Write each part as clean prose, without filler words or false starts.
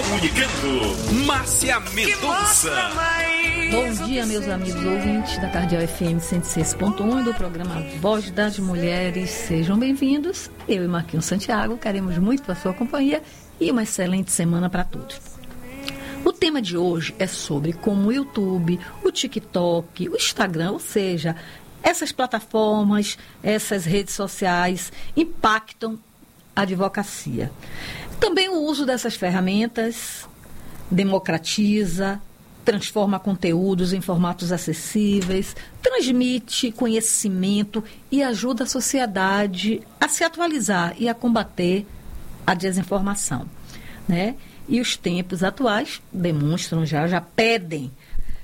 Comunicando, Márcia Mendonça. Bom dia, meus amigos ouvintes da Cardeal FM 106.1 e do programa Voz das Mulheres. Sejam bem-vindos. Eu e Marquinhos Santiago queremos muito a sua companhia e uma excelente semana para todos. O tema de hoje é sobre como o YouTube, o TikTok, o Instagram, ou seja, essas plataformas, essas redes sociais impactam a advocacia. Também o uso dessas ferramentas democratiza, transforma conteúdos em formatos acessíveis, transmite conhecimento e ajuda a sociedade a se atualizar e a combater a desinformação, né? E os tempos atuais demonstram, já pedem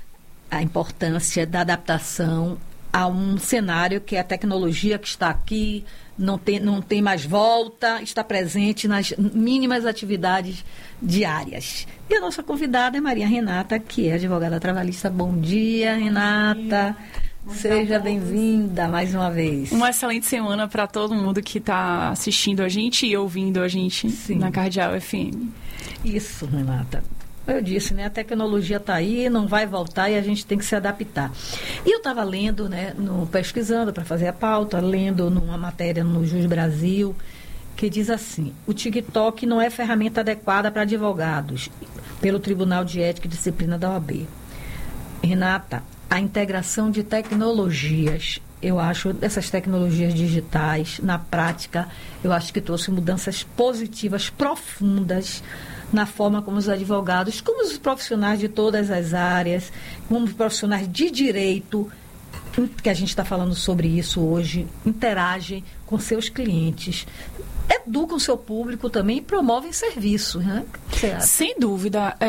a importância da adaptação a um cenário que é a tecnologia que está aqui, não tem mais volta, está presente nas mínimas atividades diárias. E a nossa convidada é Maria Renata, que é advogada trabalhista. Bom dia, Renata. Seja bem-vinda mais uma vez. Uma excelente semana para todo mundo que está assistindo a gente e ouvindo a gente. Sim. Na Cardeal FM. Isso, Renata. Eu disse, né? A tecnologia está aí, não vai voltar e a gente tem que se adaptar. E eu estava lendo, né, pesquisando para fazer a pauta, lendo numa matéria no Jus Brasil, que diz assim: o TikTok não é ferramenta adequada para advogados, pelo Tribunal de Ética e Disciplina da OAB. Renata, a integração de tecnologias, eu acho, dessas tecnologias digitais, na prática, eu acho que trouxe mudanças positivas, profundas, na forma como os advogados, como os profissionais de todas as áreas, como os profissionais de direito, que a gente está falando sobre isso hoje, interagem com seus clientes, educam seu público também e promovem serviços, né? Sem dúvida.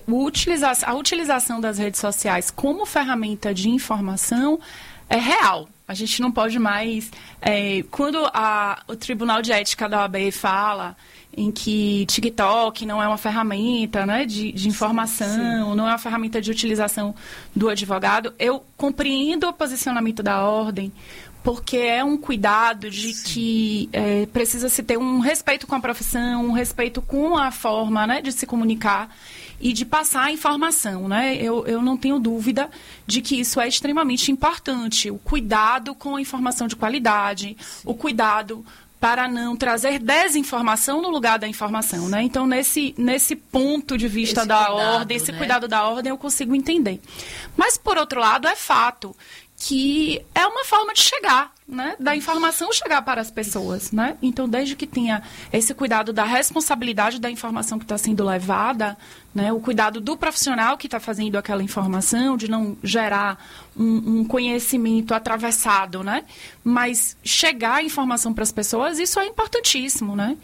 A utilização das redes sociais como ferramenta de informação é real. A gente não pode mais... quando o Tribunal de Ética da OAB fala em que TikTok não é uma ferramenta, né, de informação, sim, não é uma ferramenta de utilização do advogado, eu compreendo o posicionamento da ordem, porque é um cuidado de sim, que precisa se ter um respeito com a profissão, um respeito com a forma, né, de se comunicar e de passar a informação, né? Eu não tenho dúvida de que isso é extremamente importante. O cuidado com a informação de qualidade, sim, o cuidado para não trazer desinformação no lugar da informação, né? Então, nesse ponto de vista esse da cuidado, ordem, esse, né, cuidado da ordem, eu consigo entender. Mas, por outro lado, é fato que é uma forma de chegar, né, da informação chegar para as pessoas, né? Então, desde que tenha esse cuidado da responsabilidade da informação que está sendo levada, né, o cuidado do profissional que está fazendo aquela informação, de não gerar um conhecimento atravessado, né? Mas chegar a informação para as pessoas, isso é importantíssimo, né?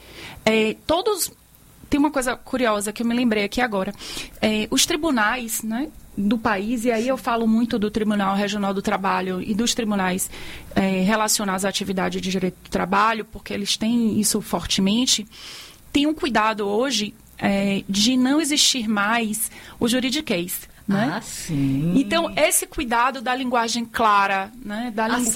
Tem uma coisa curiosa que eu me lembrei aqui agora. Os tribunais, né, do país, e aí eu falo muito do Tribunal Regional do Trabalho e dos tribunais relacionados à atividade de direito do trabalho, porque eles têm isso fortemente, tem um cuidado hoje de não existir mais o juridiquês. Né? Ah, sim. Então, esse cuidado da linguagem clara, né,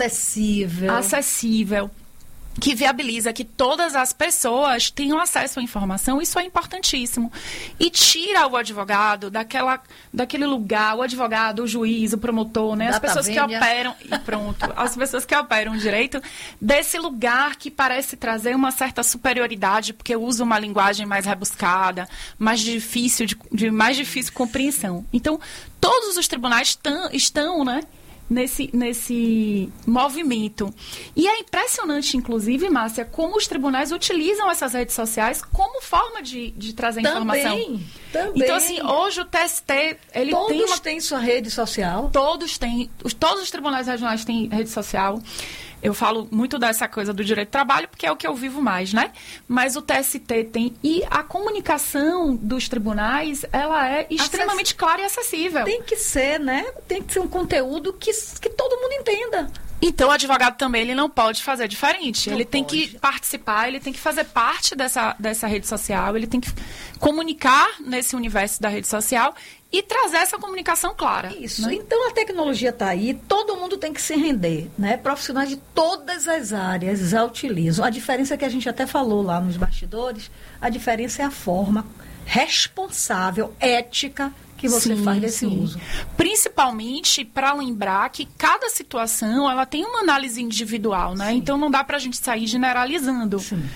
acessível, que viabiliza que todas as pessoas tenham acesso à informação, isso é importantíssimo. E tira o advogado daquele lugar, o advogado, o juiz, o promotor, né? As pessoas que operam, e pronto, as pessoas que operam o direito, desse lugar que parece trazer uma certa superioridade, porque usa uma linguagem mais rebuscada, mais difícil, de mais difícil compreensão. Então, todos os tribunais estão, né, nesse movimento. E é impressionante, inclusive, Márcia, como os tribunais utilizam essas redes sociais como forma de trazer informação. Também. Então, assim, hoje o TST, Todos têm sua rede social? Todos têm. Todos os tribunais regionais têm rede social. Eu falo muito dessa coisa do direito do trabalho, porque é o que eu vivo mais, né? Mas o TST tem. E a comunicação dos tribunais, ela é extremamente clara e acessível. Tem que ser, né? Tem que ser um conteúdo que todo mundo entenda. Então, o advogado também, ele não pode fazer diferente. Ele tem que participar, ele tem que fazer parte dessa rede social, ele tem que comunicar nesse universo da rede social e trazer essa comunicação clara. Isso. Né? Então, a tecnologia está aí, todo mundo tem que se render, né? Profissionais de todas as áreas já utilizam. A diferença é que a gente até falou lá nos bastidores, a diferença é a forma responsável, ética, que você faz desse uso. Principalmente para lembrar que cada situação ela tem uma análise individual, né? Sim. Então não dá para a gente sair generalizando. Sim.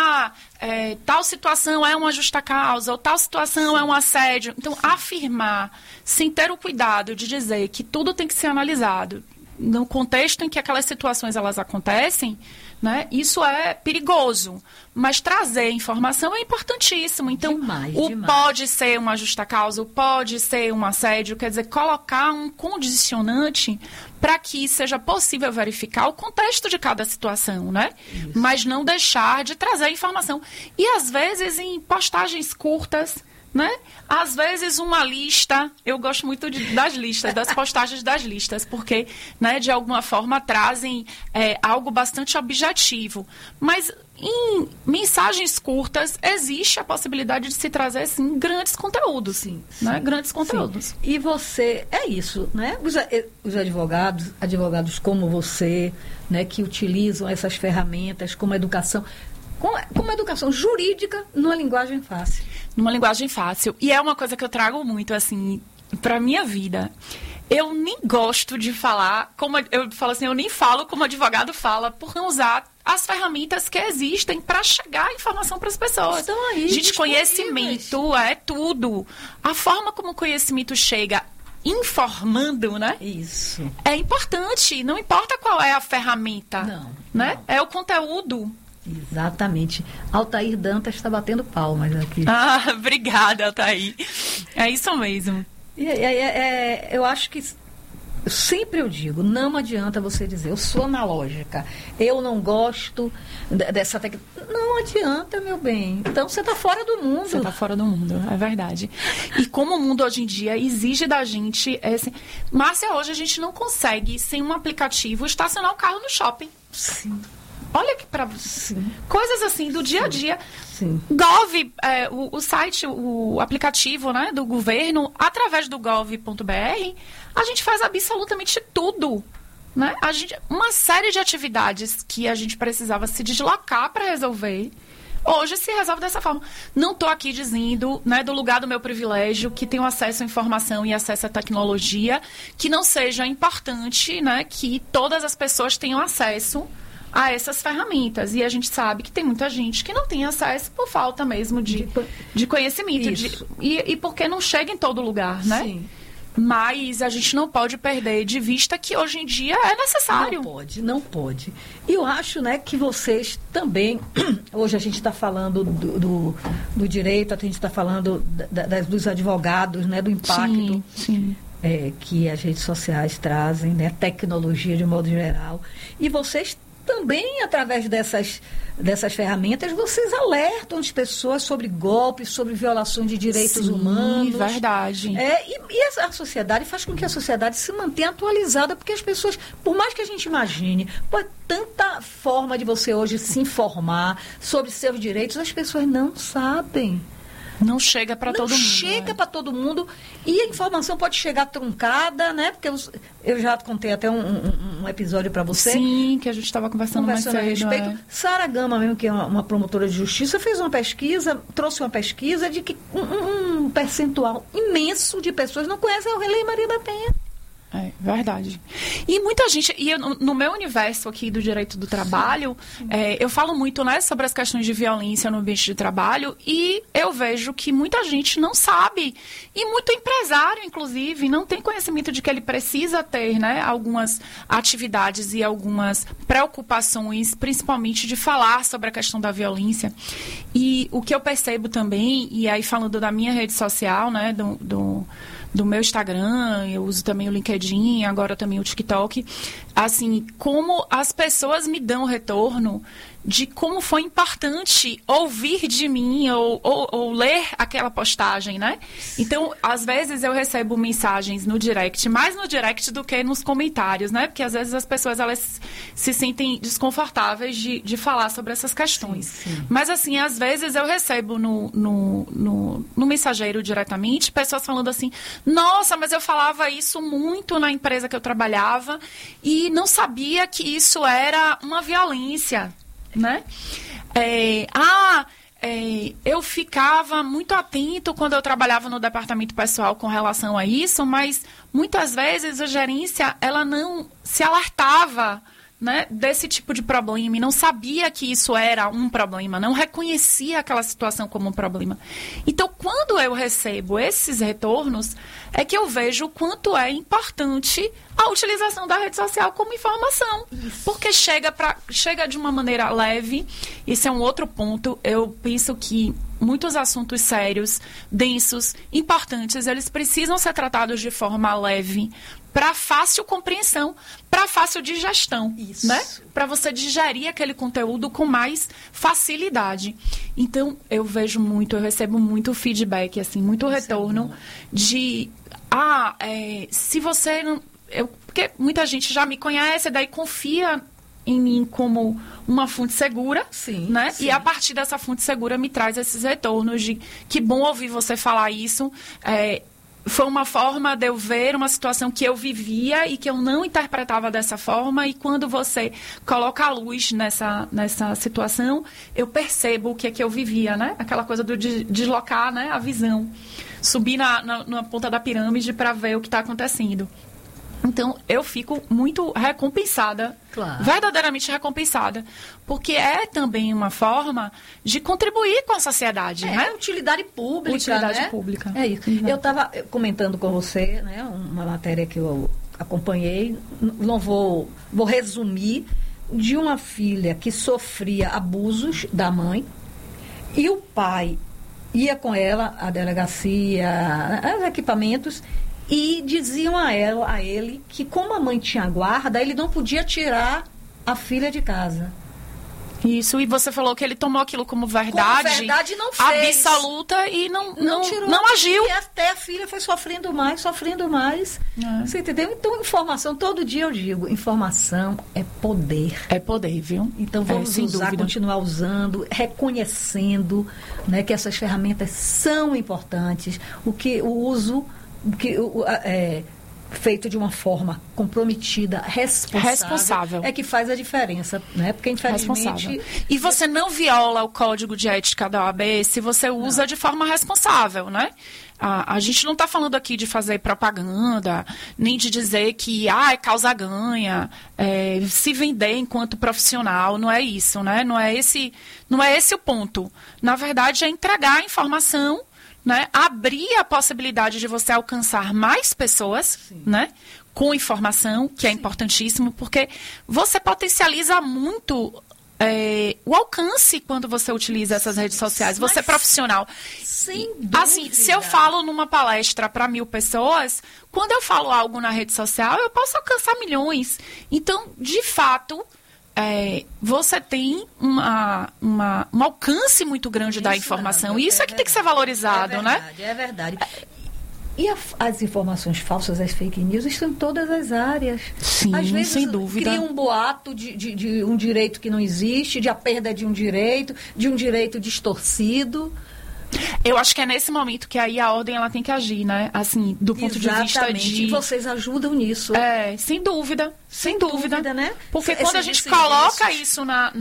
Tal situação é uma justa causa, ou tal situação é um assédio. Então, afirmar, sem ter o cuidado de dizer que tudo tem que ser analisado no contexto em que aquelas situações elas acontecem, né? Isso é perigoso, mas trazer informação é importantíssimo. Então, demais. Pode ser uma justa causa, pode ser um assédio, quer dizer, colocar um condicionante para que seja possível verificar o contexto de cada situação, né? Isso. Mas não deixar de trazer informação. E, às vezes, em postagens curtas, né? Às vezes uma lista, eu gosto muito das listas, das postagens das listas, porque, né, de alguma forma trazem algo bastante objetivo. Mas em mensagens curtas existe a possibilidade de se trazer, sim, grandes conteúdos. Sim, né? Grandes conteúdos. Sim. E você, é isso, né? Os advogados como você, né, que utilizam essas ferramentas como educação, como educação jurídica numa linguagem fácil. Numa linguagem fácil. E é uma coisa que eu trago muito, assim, para minha vida. Eu nem gosto de falar, eu nem falo como advogado fala, por não usar as ferramentas que existem para chegar a informação para as pessoas. Estão aí, gente, conhecimento é tudo. A forma como o conhecimento chega informando, né? Isso. É importante, não importa qual é a ferramenta. Não. Né? É o conteúdo. Exatamente. Altair Dantas está batendo palmas aqui. Obrigada, Altair. É isso mesmo. Eu acho que sempre eu digo, não adianta você dizer, eu sou analógica, eu não gosto dessa técnica. Não adianta, meu bem. Então você está fora do mundo. Você está fora do mundo, é verdade. E como o mundo hoje em dia exige da gente... Márcia, hoje a gente não consegue, sem um aplicativo, estacionar o carro no shopping. Sim. Olha que para coisas assim do dia a dia. Sim. Gov, o site, o aplicativo, né, do governo, através do gov.br, a gente faz absolutamente tudo. Né? Uma série de atividades que a gente precisava se deslocar para resolver, hoje se resolve dessa forma. Não estou aqui dizendo, né, do lugar do meu privilégio, que tenho acesso à informação e acesso à tecnologia, que não seja importante, né, que todas as pessoas tenham acesso a essas ferramentas. E a gente sabe que tem muita gente que não tem acesso por falta mesmo de conhecimento. E porque não chega em todo lugar, né? Sim. Mas a gente não pode perder de vista que hoje em dia é necessário. Não pode. E eu acho, né, que vocês também... Hoje a gente está falando do direito, a gente está falando dos advogados, né, do impacto sim. Que as redes sociais trazem, né, tecnologia de modo geral. E vocês também, através dessas ferramentas, vocês alertam as pessoas sobre golpes, sobre violações de direitos humanos. Verdade. E a sociedade faz com que a sociedade se mantenha atualizada, porque as pessoas, por mais que a gente imagine, tanta forma de você hoje se informar sobre seus direitos, as pessoas não sabem. Não chega para todo mundo. Não chega para todo mundo. E a informação pode chegar truncada, né? Porque eu já contei até um episódio para você. Sim, que a gente estava conversando mais cedo. A respeito. Sara Gama, mesmo, que é uma promotora de justiça, fez uma pesquisa, trouxe uma pesquisa de que um percentual imenso de pessoas não conhecem a Lei Maria da Penha. É verdade. E muita gente, no meu universo aqui do direito do trabalho, eu falo muito, né, sobre as questões de violência no ambiente de trabalho, e eu vejo que muita gente não sabe, e muito empresário, inclusive, não tem conhecimento de que ele precisa ter, né, algumas atividades e algumas preocupações, principalmente de falar sobre a questão da violência. E o que eu percebo também, e aí falando da minha rede social, né, do meu Instagram, eu uso também o LinkedIn, agora também o TikTok, assim, como as pessoas me dão retorno de como foi importante ouvir de mim ou ler aquela postagem, né? Então, às vezes eu recebo mensagens no direct, mais no direct do que nos comentários, né? Porque às vezes as pessoas, elas se sentem desconfortáveis de falar sobre essas questões. Sim. Mas, assim, às vezes eu recebo no mensageiro diretamente pessoas falando assim, nossa, mas eu falava isso muito na empresa que eu trabalhava e não sabia que isso era uma violência, né? eu ficava muito atento quando eu trabalhava no departamento pessoal com relação a isso, mas muitas vezes a gerência, ela não se alertava, né, desse tipo de problema e não sabia que isso era um problema, não reconhecia aquela situação como um problema. Então, quando eu recebo esses retornos, é que eu vejo o quanto é importante a utilização da rede social como informação. Isso. Porque chega de uma maneira leve. Esse é um outro ponto. Eu penso que muitos assuntos sérios, densos, importantes, eles precisam ser tratados de forma leve, para fácil compreensão, para fácil digestão, isso, né? Para você digerir aquele conteúdo com mais facilidade. Então, eu recebo muito feedback, assim, muito retorno de... se você não... porque muita gente já me conhece, daí confia em mim como uma fonte segura, sim, né? Sim. E a partir dessa fonte segura me traz esses retornos de que bom ouvir você falar isso. Foi uma forma de eu ver uma situação que eu vivia e que eu não interpretava dessa forma, e quando você coloca a luz nessa situação, eu percebo o que é que eu vivia, né? Aquela coisa do deslocar, né, a visão. Subir na ponta da pirâmide para ver o que está acontecendo. Então, eu fico muito recompensada, claro, verdadeiramente recompensada, porque é também uma forma de contribuir com a sociedade, né? Utilidade pública, Utilidade né? pública. É isso. Uhum. Eu estava comentando com você, né, uma matéria que eu acompanhei, não vou resumir, de uma filha que sofria abusos da mãe, e o pai ia com ela à delegacia, aos equipamentos, e diziam a ele que, como a mãe tinha guarda, ele não podia tirar a filha de casa. Isso, e você falou que ele tomou aquilo como verdade não fez. Absoluta e não agiu. E até a filha foi sofrendo mais. Você entendeu? Então, informação, todo dia eu digo, informação é poder. É poder, viu? Então, vamos continuar usando, reconhecendo, né, que essas ferramentas são importantes. Feito de uma forma comprometida, responsável, é que faz a diferença, né? Porque, infelizmente... E você não viola o código de ética da OAB se você usa de forma responsável, né? A gente não está falando aqui de fazer propaganda, nem de dizer que é causa ganha, se vender enquanto profissional, não é isso, né? Não é esse o ponto. Na verdade, é entregar a informação, né? Abrir a possibilidade de você alcançar mais pessoas, né? Com informação, que é importantíssimo, porque você potencializa muito o alcance quando você utiliza essas redes sociais. Você é profissional. Sem dúvida. Assim, se eu falo numa palestra para 1.000 pessoas, quando eu falo algo na rede social, eu posso alcançar milhões. Então, de fato... você tem um alcance muito grande da informação. E isso é que tem que ser valorizado, né? É verdade. E as informações falsas, as fake news, estão em todas as áreas. Sim, às vezes, sem dúvida. Cria um boato de um direito que não existe, de a perda de um direito distorcido. Eu acho que é nesse momento que aí a ordem ela tem que agir, né? Assim, do ponto de vista de... E vocês ajudam nisso. Sem dúvida. Sem dúvida, né? Porque quando a gente coloca isso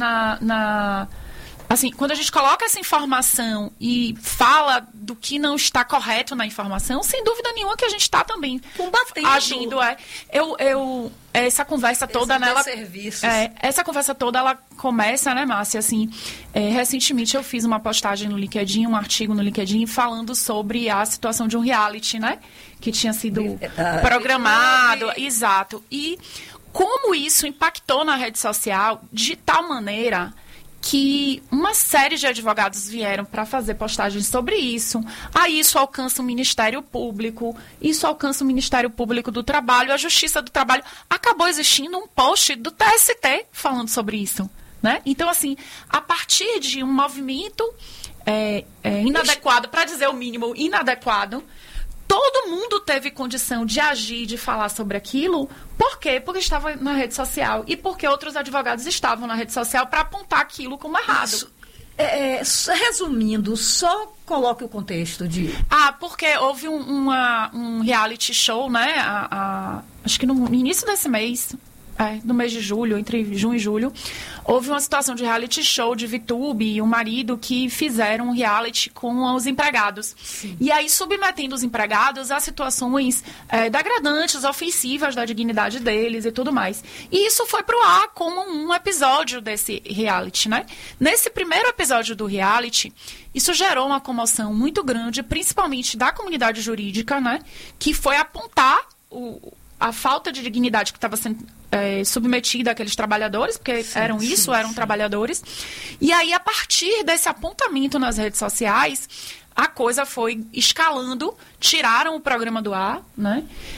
assim, quando a gente coloca essa informação e fala do que não está correto na informação, sem dúvida nenhuma que a gente está também combatendo, agindo. Essa conversa toda, né? Essa conversa toda, ela começa, né, Márcia? Assim, recentemente eu fiz uma postagem no LinkedIn, um artigo no LinkedIn, falando sobre a situação de um reality, né? Que tinha sido programado. Exato. E como isso impactou na rede social de tal maneira que uma série de advogados vieram para fazer postagens sobre isso. Aí isso alcança o Ministério Público, isso alcança o Ministério Público do Trabalho, a Justiça do Trabalho. Acabou existindo um post do TST falando sobre isso, né? Então, assim, a partir de um movimento inadequado, para dizer o mínimo, inadequado, todo mundo teve condição de agir, de falar sobre aquilo. Por quê? Porque estava na rede social. E porque outros advogados estavam na rede social para apontar aquilo como errado. Isso. Resumindo, só coloque o contexto de... porque houve um reality show, né? Acho que no início desse mês, no mês de julho, entre junho e julho, houve uma situação de reality show de VTube e o marido que fizeram um reality com os empregados. Sim. E aí submetendo os empregados a situações degradantes, ofensivas da dignidade deles e tudo mais. E isso foi pro ar como um episódio desse reality, né? Nesse primeiro episódio do reality, isso gerou uma comoção muito grande, principalmente da comunidade jurídica, né? Que foi apontar a falta de dignidade que estava sendo submetida àqueles trabalhadores, porque eram trabalhadores. E aí, a partir desse apontamento nas redes sociais, a coisa foi escalando, tiraram o programa do ar, né?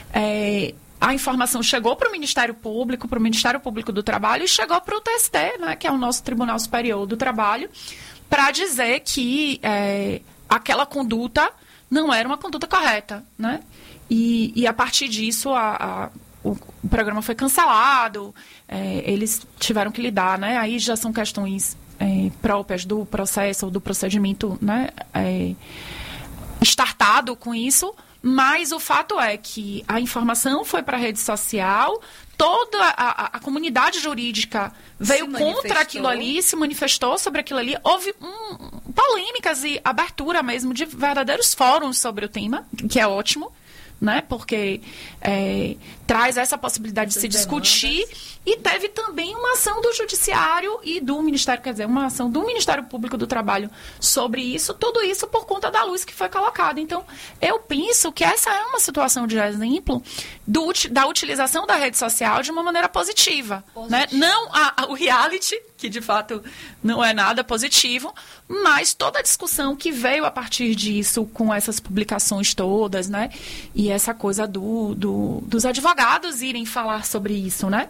A informação chegou para o Ministério Público do Trabalho e chegou para o TST, né, que é o nosso Tribunal Superior do Trabalho, para dizer que aquela conduta não era uma conduta correta, né? E a partir disso, o programa foi cancelado, eles tiveram que lidar, né? Aí já são questões próprias do processo ou do procedimento, né? Startado com isso, mas o fato é que a informação foi para a rede social, toda a comunidade jurídica veio contra aquilo ali, se manifestou sobre aquilo ali, houve polêmicas e abertura mesmo de verdadeiros fóruns sobre o tema, que é ótimo, né? Porque traz essa possibilidade de se discutir, e teve também uma ação do Judiciário e do Ministério, quer dizer, uma ação do Ministério Público do Trabalho sobre isso, tudo isso por conta da luz que foi colocada. Então, eu penso que essa é uma situação de exemplo da utilização da rede social de uma maneira positiva. Né? Não o reality, que de fato não é nada positivo, mas toda a discussão que veio a partir disso, com essas publicações todas, né? E essa coisa dos advogados irem falar sobre isso, né?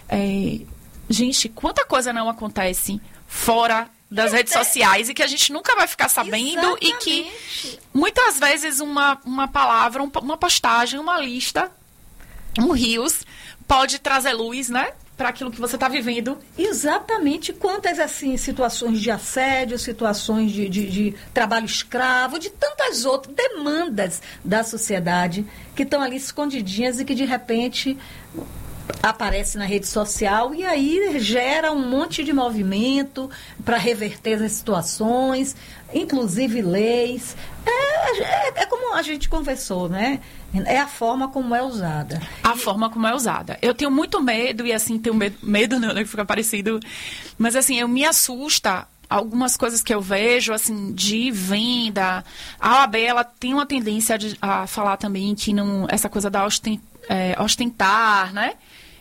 Gente, quanta coisa não acontece fora das redes sociais e que a gente nunca vai ficar sabendo. Exatamente. E que muitas vezes uma palavra, uma postagem, uma lista, um rios pode trazer luz, né? Para aquilo que você está vivendo. Exatamente. Quantas, assim, situações de assédio, situações de trabalho escravo, de tantas outras demandas da sociedade que estão ali escondidinhas e que, de repente, aparece na rede social, e aí gera um monte de movimento para reverter as situações, inclusive leis. É como a gente conversou, né? É a forma como é usada. A forma como é usada. Eu tenho muito medo, e assim, tenho medo não, que fica parecido, mas assim, eu me assusta algumas coisas que eu vejo, assim, de venda. A OAB, ela tem uma tendência a falar também que não, essa coisa da ostentar, né?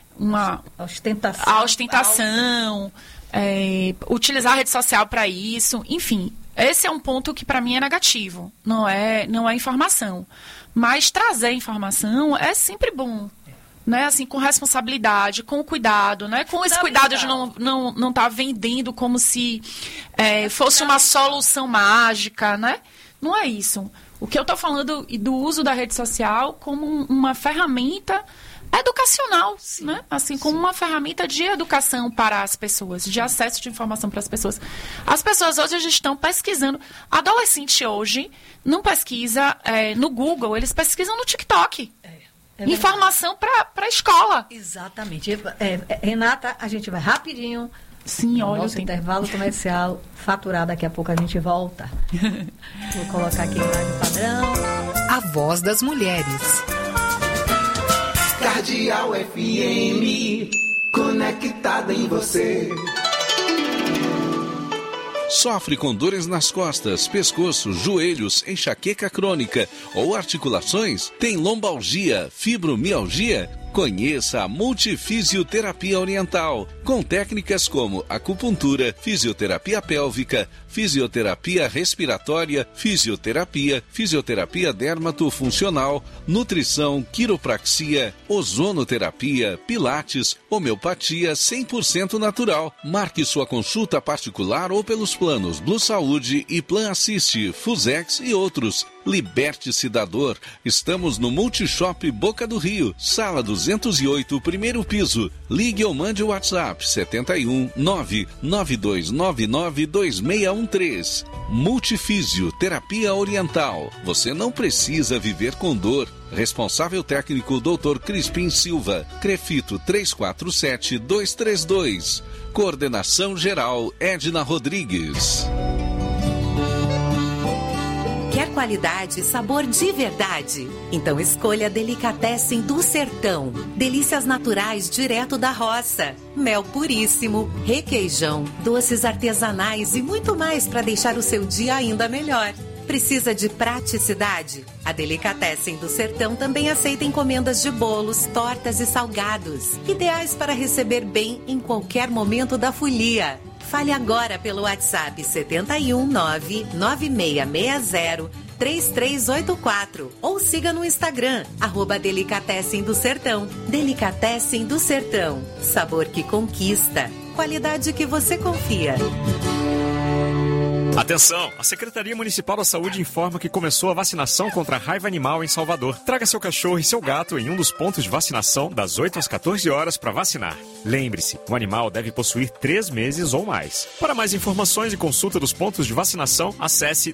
A ostentação, utilizar a rede social para isso, enfim. Esse é um ponto que para mim é negativo, não é informação. Mas trazer informação é sempre bom, né? Assim, com responsabilidade, com cuidado, né? Com esse cuidado de não estar vendendo como se fosse uma solução mágica, né? Não é isso. O que eu estou falando do uso da rede social como uma ferramenta educacional, né? Assim, como uma ferramenta de educação para as pessoas, de acesso de informação para as pessoas. As pessoas hoje estão pesquisando. Adolescente hoje não pesquisa no Google, eles pesquisam no TikTok. Informação para a escola. Exatamente. Renata, a gente vai rapidinho. Sim, olha. Nosso intervalo comercial faturado, daqui a pouco a gente volta. Vou colocar aqui no padrão. A voz das mulheres. Cardeal FM, conectada em você. Sofre com dores nas costas, pescoço, joelhos, enxaqueca crônica ou articulações? Tem lombalgia, fibromialgia? Conheça a Multifisioterapia Oriental, com técnicas como acupuntura, fisioterapia pélvica, fisioterapia respiratória, fisioterapia dermatofuncional, nutrição, quiropraxia, ozonoterapia, pilates, homeopatia 100% natural. Marque sua consulta particular ou pelos planos Blue Saúde e Plan Assist, Fusex e outros. Liberte-se da dor. Estamos no Multishop Boca do Rio, sala 208, primeiro piso. Ligue ou mande o WhatsApp 71 99299 2613. Multifísio, terapia oriental. Você não precisa viver com dor. Responsável técnico Dr. Crispim Silva. Crefito 347232. Coordenação geral Edna Rodrigues. Quer qualidade e sabor de verdade? Então escolha Delicatessen do Sertão. Delícias naturais direto da roça. Mel puríssimo, requeijão, doces artesanais e muito mais para deixar o seu dia ainda melhor. Precisa de praticidade? A Delicatessen do Sertão também aceita encomendas de bolos, tortas e salgados. Ideais para receber bem em qualquer momento da folia. Fale agora pelo WhatsApp 71 99660 3384 ou siga no Instagram, @Delicatessen do Sertão. Delicatessen do Sertão. Sabor que conquista. Qualidade que você confia. Atenção! A Secretaria Municipal da Saúde informa que começou a vacinação contra a raiva animal em Salvador. Traga seu cachorro e seu gato em um dos pontos de vacinação das 8 às 14 horas para vacinar. Lembre-se, o animal deve possuir 3 meses ou mais. Para mais informações e consulta dos pontos de vacinação, acesse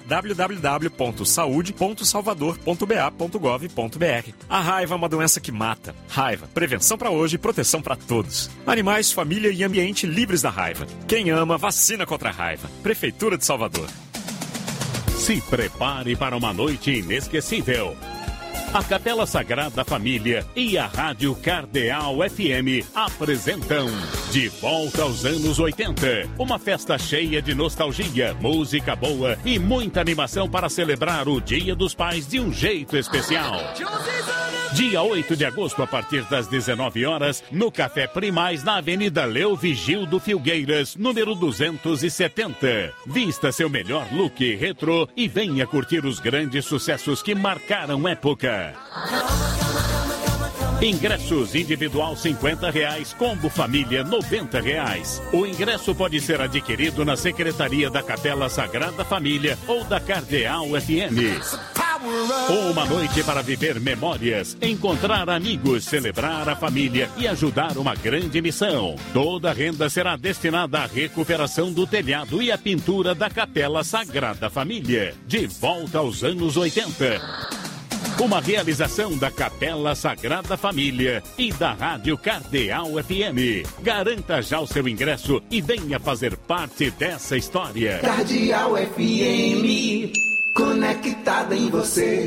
www.saude.salvador.ba.gov.br. A raiva é uma doença que mata. Raiva, prevenção para hoje e proteção para todos. Animais, família e ambiente livres da raiva. Quem ama, vacina contra a raiva. Prefeitura de Salvador. Se prepare para uma noite inesquecível. A Capela Sagrada Família e a Rádio Cardeal FM apresentam De Volta aos Anos 80. Uma festa cheia de nostalgia, música boa e muita animação para celebrar o Dia dos Pais de um jeito especial. Dia 8 de agosto, a partir das 19 horas, no Café Primaz, na Avenida Leo Vigildo Filgueiras, número 270. Vista seu melhor look retrô e venha curtir os grandes sucessos que marcaram época. Ingressos individual R$50, combo família R$90. O ingresso pode ser adquirido na Secretaria da Capela Sagrada Família ou da Cardeal FM. Uma noite para viver memórias, encontrar amigos, celebrar a família e ajudar uma grande missão. Toda a renda será destinada à recuperação do telhado e à pintura da Capela Sagrada Família. De volta aos anos 80. Uma realização da Capela Sagrada Família e da Rádio Cardeal FM. Garanta já o seu ingresso e venha fazer parte dessa história. Cardeal FM, conectada em você.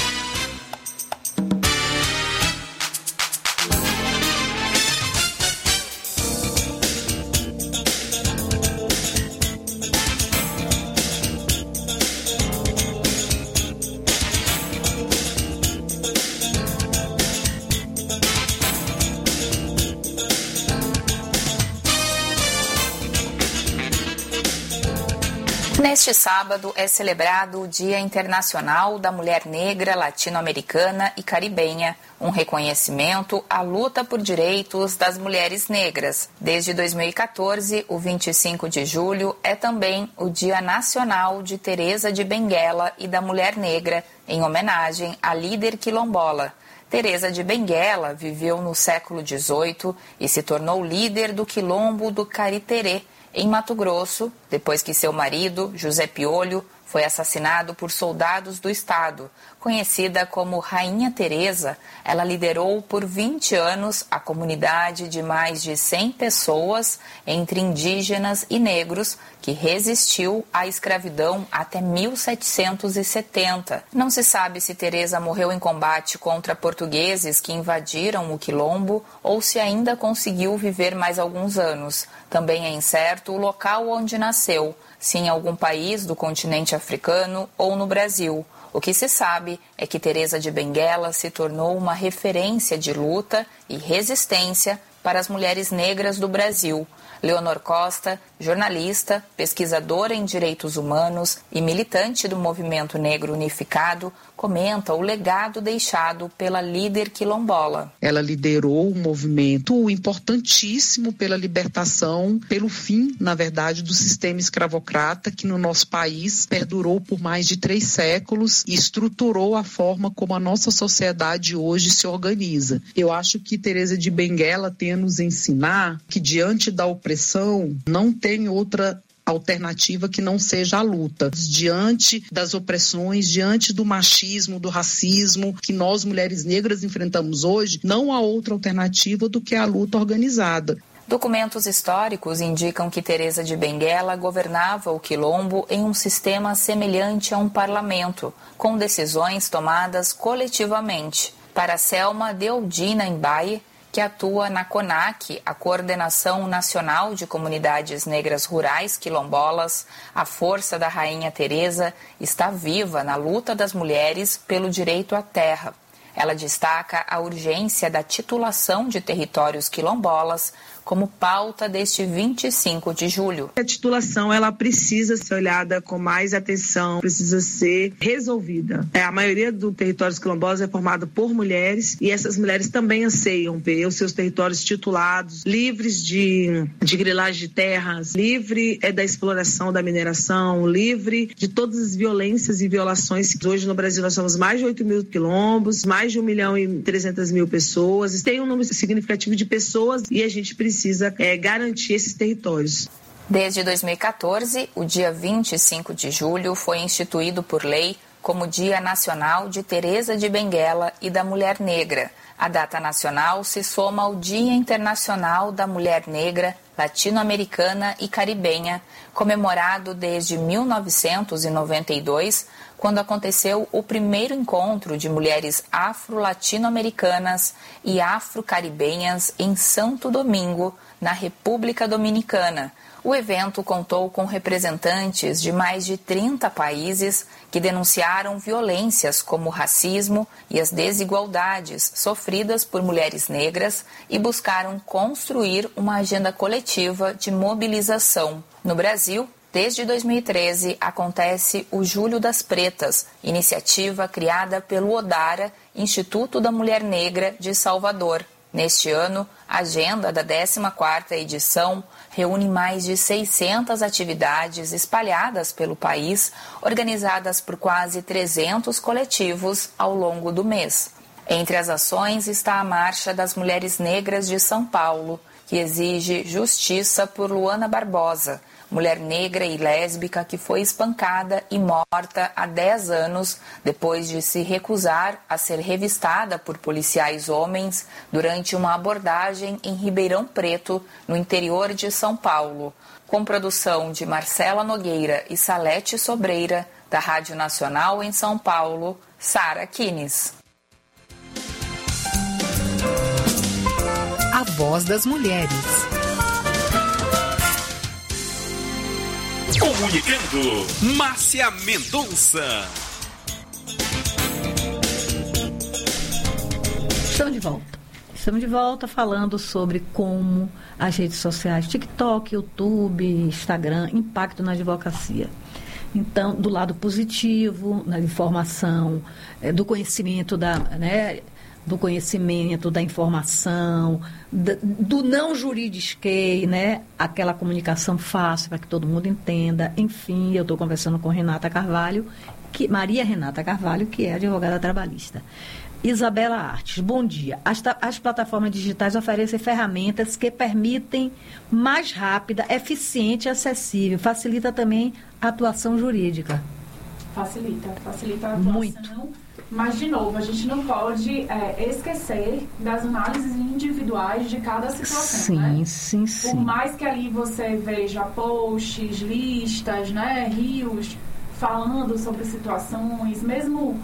Neste sábado é celebrado o Dia Internacional da Mulher Negra, Latino-Americana e Caribenha, um reconhecimento à luta por direitos das mulheres negras. Desde 2014, o 25 de julho é também o Dia Nacional de Teresa de Benguela e da Mulher Negra, em homenagem à líder quilombola. Teresa de Benguela viveu no século XVIII e se tornou líder do quilombo do Cariterê, em Mato Grosso, depois que seu marido, José Piolho, foi assassinado por soldados do Estado. Conhecida como Rainha Teresa, ela liderou por 20 anos a comunidade de mais de 100 pessoas, entre indígenas e negros, que resistiu à escravidão até 1770. Não se sabe se Teresa morreu em combate contra portugueses que invadiram o quilombo ou se ainda conseguiu viver mais alguns anos. Também é incerto o local onde nasceu, se em algum país do continente africano ou no Brasil. O que se sabe é que Teresa de Benguela se tornou uma referência de luta e resistência para as mulheres negras do Brasil. Leonor Costa, jornalista, pesquisadora em direitos humanos e militante do Movimento Negro Unificado, comenta o legado deixado pela líder quilombola. Ela liderou um movimento importantíssimo pela libertação, pelo fim, na verdade, do sistema escravocrata que no nosso país perdurou por mais de 3 séculos e estruturou a forma como a nossa sociedade hoje se organiza. Eu acho que Teresa de Benguela tem a nos ensinar que diante da opressão não tem outra alternativa que não seja a luta. Diante das opressões, diante do machismo, do racismo que nós, mulheres negras, enfrentamos hoje, não há outra alternativa do que a luta organizada. Documentos históricos indicam que Teresa de Benguela governava o quilombo em um sistema semelhante a um parlamento, com decisões tomadas coletivamente. Para Selma Deoldina Mbaye, que atua na CONAC, a Coordenação Nacional de Comunidades Negras Rurais Quilombolas, a força da Rainha Teresa está viva na luta das mulheres pelo direito à terra. Ela destaca a urgência da titulação de territórios quilombolas como pauta deste 25 de julho. A titulação ela precisa ser olhada com mais atenção, precisa ser resolvida. A maioria dos territórios quilombolas é formada por mulheres e essas mulheres também anseiam ver os seus territórios titulados, livres de grilagem de terras, livre da exploração da mineração, livre de todas as violências e violações. Hoje no Brasil nós somos mais de 8 mil quilombos, mais de 1.300.000 pessoas. Tem um número significativo de pessoas e a gente precisa garantir esses territórios. Desde 2014, o dia 25 de julho foi instituído por lei como Dia Nacional de Teresa de Benguela e da Mulher Negra. A data nacional se soma ao Dia Internacional da Mulher Negra, Latino-Americana e Caribenha, comemorado desde 1992, quando aconteceu o primeiro encontro de mulheres afro-latino-americanas e afro-caribenhas em Santo Domingo, na República Dominicana. O evento contou com representantes de mais de 30 países que denunciaram violências como o racismo e as desigualdades sofridas por mulheres negras e buscaram construir uma agenda coletiva de mobilização. No Brasil, desde 2013, acontece o Julho das Pretas, iniciativa criada pelo ODARA, Instituto da Mulher Negra de Salvador. Neste ano, a agenda da 14ª edição reúne mais de 600 atividades espalhadas pelo país, organizadas por quase 300 coletivos ao longo do mês. Entre as ações está a Marcha das Mulheres Negras de São Paulo, que exige justiça por Luana Barbosa, mulher negra e lésbica que foi espancada e morta há 10 anos depois de se recusar a ser revistada por policiais homens durante uma abordagem em Ribeirão Preto, no interior de São Paulo. Com produção de Marcela Nogueira e Salete Sobreira, da Rádio Nacional em São Paulo, Sara Kines. A Voz das Mulheres. Comunicando, Márcia Mendonça. Estamos de volta falando sobre como as redes sociais, TikTok, YouTube, Instagram, impactam na advocacia. Então, do lado positivo, na informação, do conhecimento do conhecimento, da informação, do não juridisquei, aquela comunicação fácil para que todo mundo entenda. Enfim, eu estou conversando com Maria Renata Carvalho, que é advogada trabalhista. Isabela Artes, bom dia. As plataformas digitais oferecem ferramentas que permitem mais rápida, eficiente e acessível. Facilita também a atuação jurídica. Facilita a atuação. Muito. Mas, de novo, a gente não pode esquecer das análises individuais de cada situação, Sim. Por mais que ali você veja posts, listas, rios, falando sobre situações, mesmo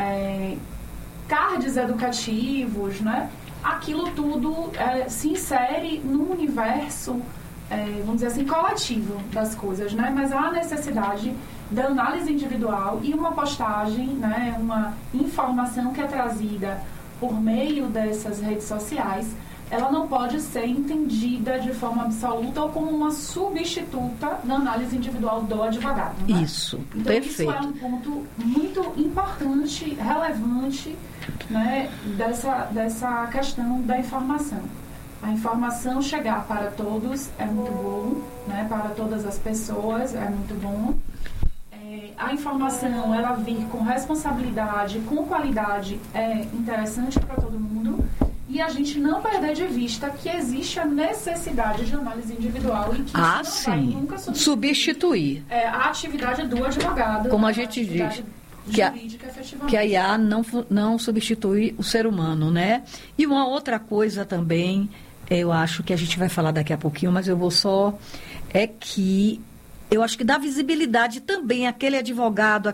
cards educativos, aquilo tudo se insere num universo, vamos dizer assim, coletivo das coisas, Mas há necessidade da análise individual e uma postagem, uma informação que é trazida por meio dessas redes sociais ela não pode ser entendida de forma absoluta ou como uma substituta na análise individual do advogado. Né? Isso, então, perfeito. Isso é um ponto muito importante, relevante, né, dessa questão da informação. A informação chegar para todos é muito bom, né, para todas as pessoas é muito bom. A informação, ela vir com responsabilidade, com qualidade, é interessante para todo mundo. E a gente não perder de vista que existe a necessidade de análise individual e que isso não vai nunca substituir a atividade do advogado. Como a gente diz, que a IA não substitui o ser humano, né? E uma outra coisa também, eu acho que a gente vai falar daqui a pouquinho, mas eu vou só... É que eu acho que dá visibilidade também àquele advogado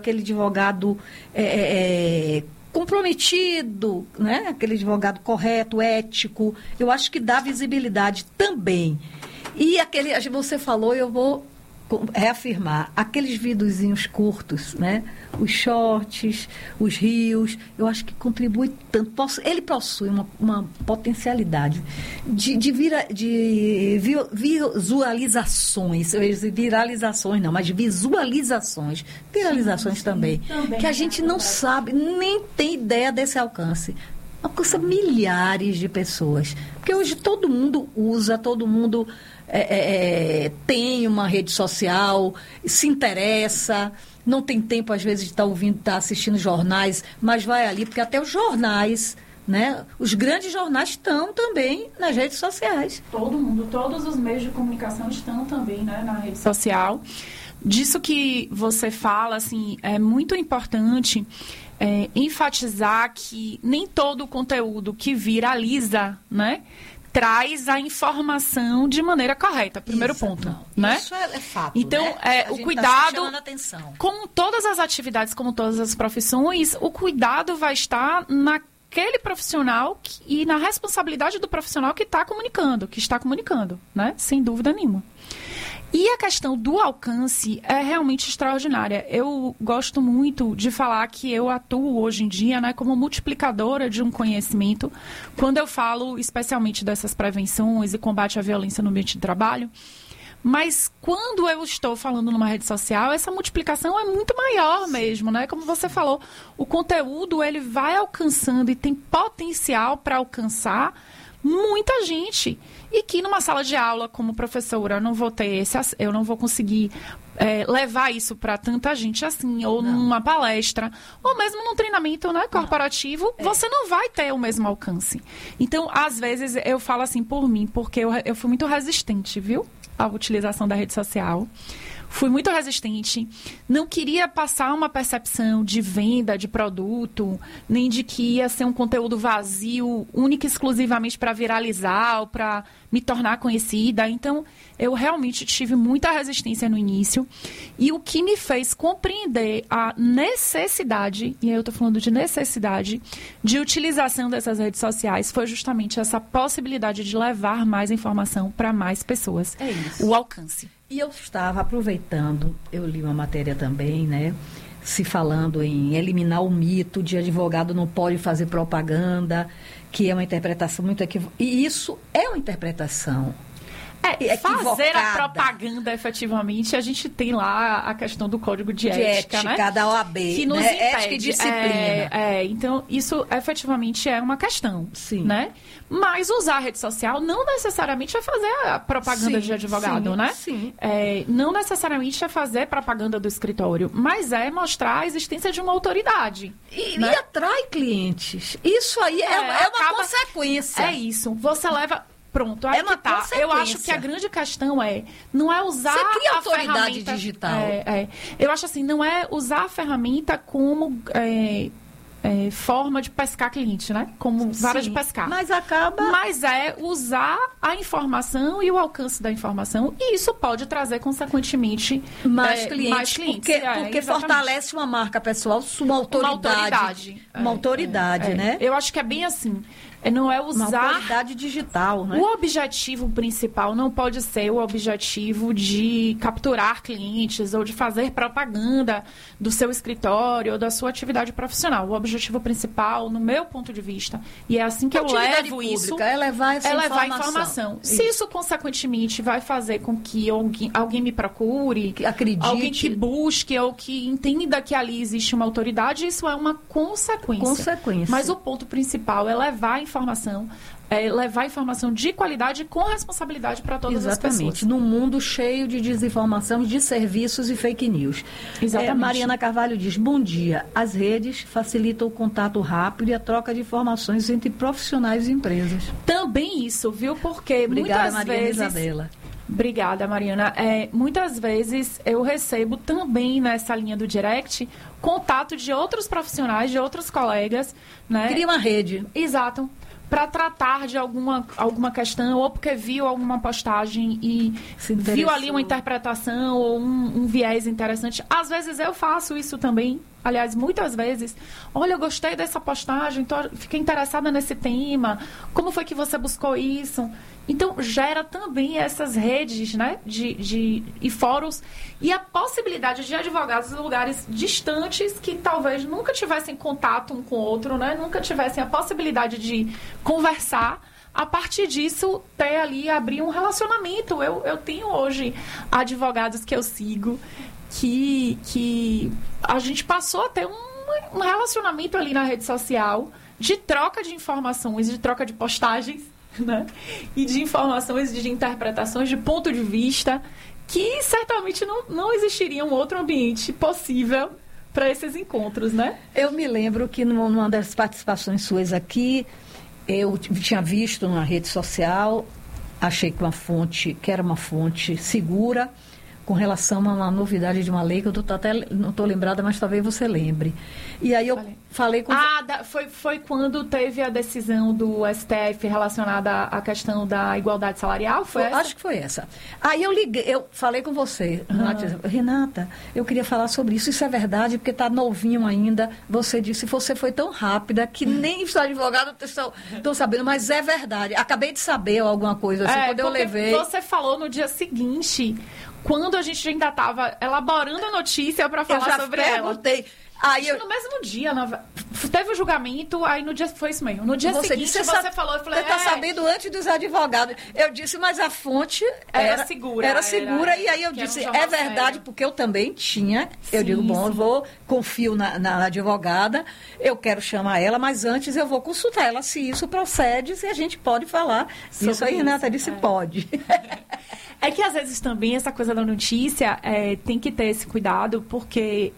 comprometido, né? Aquele advogado correto, ético. Eu acho que dá visibilidade também. E você falou, eu vou reafirmar, aqueles videozinhos curtos, né? Os shorts, os reels, eu acho que contribui tanto. Ele possui uma potencialidade de visualizações, viralizações não, mas visualizações, viralizações também, que a gente não sabe, nem tem ideia desse alcance. Alcança milhares de pessoas. Porque hoje todo mundo usa, todo mundo tem uma rede social, se interessa, não tem tempo, às vezes, de estar assistindo jornais, mas vai ali, porque até os jornais, né? Os grandes jornais estão também nas redes sociais. Todo mundo, todos os meios de comunicação estão também, né, na rede social. Disso que você fala, assim, é muito importante enfatizar que nem todo o conteúdo que viraliza, né, traz a informação de maneira correta. Primeiro ponto, né? Isso é fato, então, né? O cuidado, como todas as atividades, como todas as profissões, o cuidado vai estar naquele profissional e na responsabilidade do profissional que está comunicando, né? Sem dúvida nenhuma. E a questão do alcance é realmente extraordinária. Eu gosto muito de falar que eu atuo hoje em dia, né, como multiplicadora de um conhecimento, quando eu falo especialmente dessas prevenções e combate à violência no ambiente de trabalho. Mas quando eu estou falando numa rede social, essa multiplicação é muito maior mesmo, né? Como você falou, o conteúdo ele vai alcançando e tem potencial para alcançar muita gente. E que numa sala de aula, como professora, eu não vou conseguir levar isso para tanta gente assim, ou numa palestra, ou mesmo num treinamento, né, corporativo, você não vai ter o mesmo alcance. Então, às vezes, eu falo assim por mim, porque eu fui muito resistente, viu, à utilização da rede social. Fui muito resistente, não queria passar uma percepção de venda de produto, nem de que ia ser um conteúdo vazio, único e exclusivamente para viralizar ou para me tornar conhecida. Então, eu realmente tive muita resistência no início. E o que me fez compreender a necessidade, e aí eu estou falando de necessidade, de utilização dessas redes sociais foi justamente essa possibilidade de levar mais informação para mais pessoas. É isso. O alcance. E eu estava aproveitando, eu li uma matéria também, né? Se falando em eliminar o mito de advogado não pode fazer propaganda, que é uma interpretação muito equivocada. E isso é uma interpretação fazer a propaganda efetivamente, a gente tem lá a questão do código de ética, né? Da OAB, que nos né? impede. Ética e disciplina. Então, isso efetivamente é uma questão. Sim. Né? Mas usar a rede social não necessariamente é fazer a propaganda de advogado, né? Sim. Não necessariamente é fazer propaganda do escritório, mas é mostrar a existência de uma autoridade. E atrai clientes. Isso aí é uma consequência. É isso. Você leva... Pronto, aí que tá. Eu acho que a grande questão não é usar você cria a autoridade ferramenta digital. Eu acho assim, não é usar a ferramenta como forma de pescar cliente, né? Como vara de pescar. Mas é usar a informação e o alcance da informação, e isso pode trazer, consequentemente, mais clientes. Porque fortalece uma marca pessoal, uma autoridade. Uma autoridade, né? Eu acho que é bem assim. não é usar... Uma autoridade digital, né? O objetivo principal não pode ser o objetivo de capturar clientes ou de fazer propaganda do seu escritório ou da sua atividade profissional. O objetivo principal, no meu ponto de vista, e é assim que eu levo isso... É levar essa informação. Se isso, consequentemente, vai fazer com que alguém me procure, que acredite, alguém que busque ou que entenda que ali existe uma autoridade, isso é uma consequência. Mas o ponto principal é levar a informação de qualidade com responsabilidade para todas as pessoas. Exatamente. Num mundo cheio de desinformação, de serviços e fake news. Exatamente. Mariana Carvalho diz, bom dia. As redes facilitam o contato rápido e a troca de informações entre profissionais e empresas. Também isso, viu? Porque Obrigada, muitas Mariana vezes... Isabela. Obrigada, Mariana. Muitas vezes eu recebo também nessa linha do direct contato de outros profissionais, de outros colegas, né? Cria uma rede. Exato. Para tratar de alguma questão, ou porque viu alguma postagem e viu ali uma interpretação ou um viés interessante. Às vezes eu faço isso também. Aliás, muitas vezes, olha, eu gostei dessa postagem, fiquei interessada nesse tema, como foi que você buscou isso? Então, gera também essas redes, né, e fóruns, e a possibilidade de advogados em lugares distantes que talvez nunca tivessem contato um com o outro, né, nunca tivessem a possibilidade de conversar, a partir disso, abrir um relacionamento. Eu tenho hoje advogados que eu sigo, que a gente passou a ter um relacionamento ali na rede social de troca de informações, de troca de postagens, né? E de informações, de interpretações, de ponto de vista, que certamente não existiria um outro ambiente possível para esses encontros, né? Eu me lembro que numa das participações suas aqui, eu tinha visto na rede social, achei que era uma fonte segura, com relação a uma novidade de uma lei que eu até não estou lembrada, mas talvez você lembre. E aí eu falei com... Foi quando teve a decisão do STF relacionada à questão da igualdade salarial? Acho que foi essa. Aí eu falei com você, Renata, eu queria falar sobre isso. Isso é verdade, porque está novinho ainda. Você disse, você foi tão rápida que nem os advogados estão sabendo, mas é verdade. Acabei de saber alguma coisa assim, quando eu levei... Você falou no dia seguinte... Quando a gente ainda estava elaborando a notícia para falar sobre ela. Aí no mesmo dia, teve o julgamento, aí no dia foi isso mesmo. No dia seguinte, você falou, eu falei... Você está sabendo antes dos advogados. Eu disse, mas a fonte era segura. E aí eu disse, é verdade, porque eu também tinha. Eu digo, bom, confio na advogada, eu quero chamar ela, mas antes eu vou consultar ela se isso procede, se a gente pode falar. Isso aí, Renata disse, pode. É que às vezes também essa coisa da notícia tem que ter esse cuidado, porque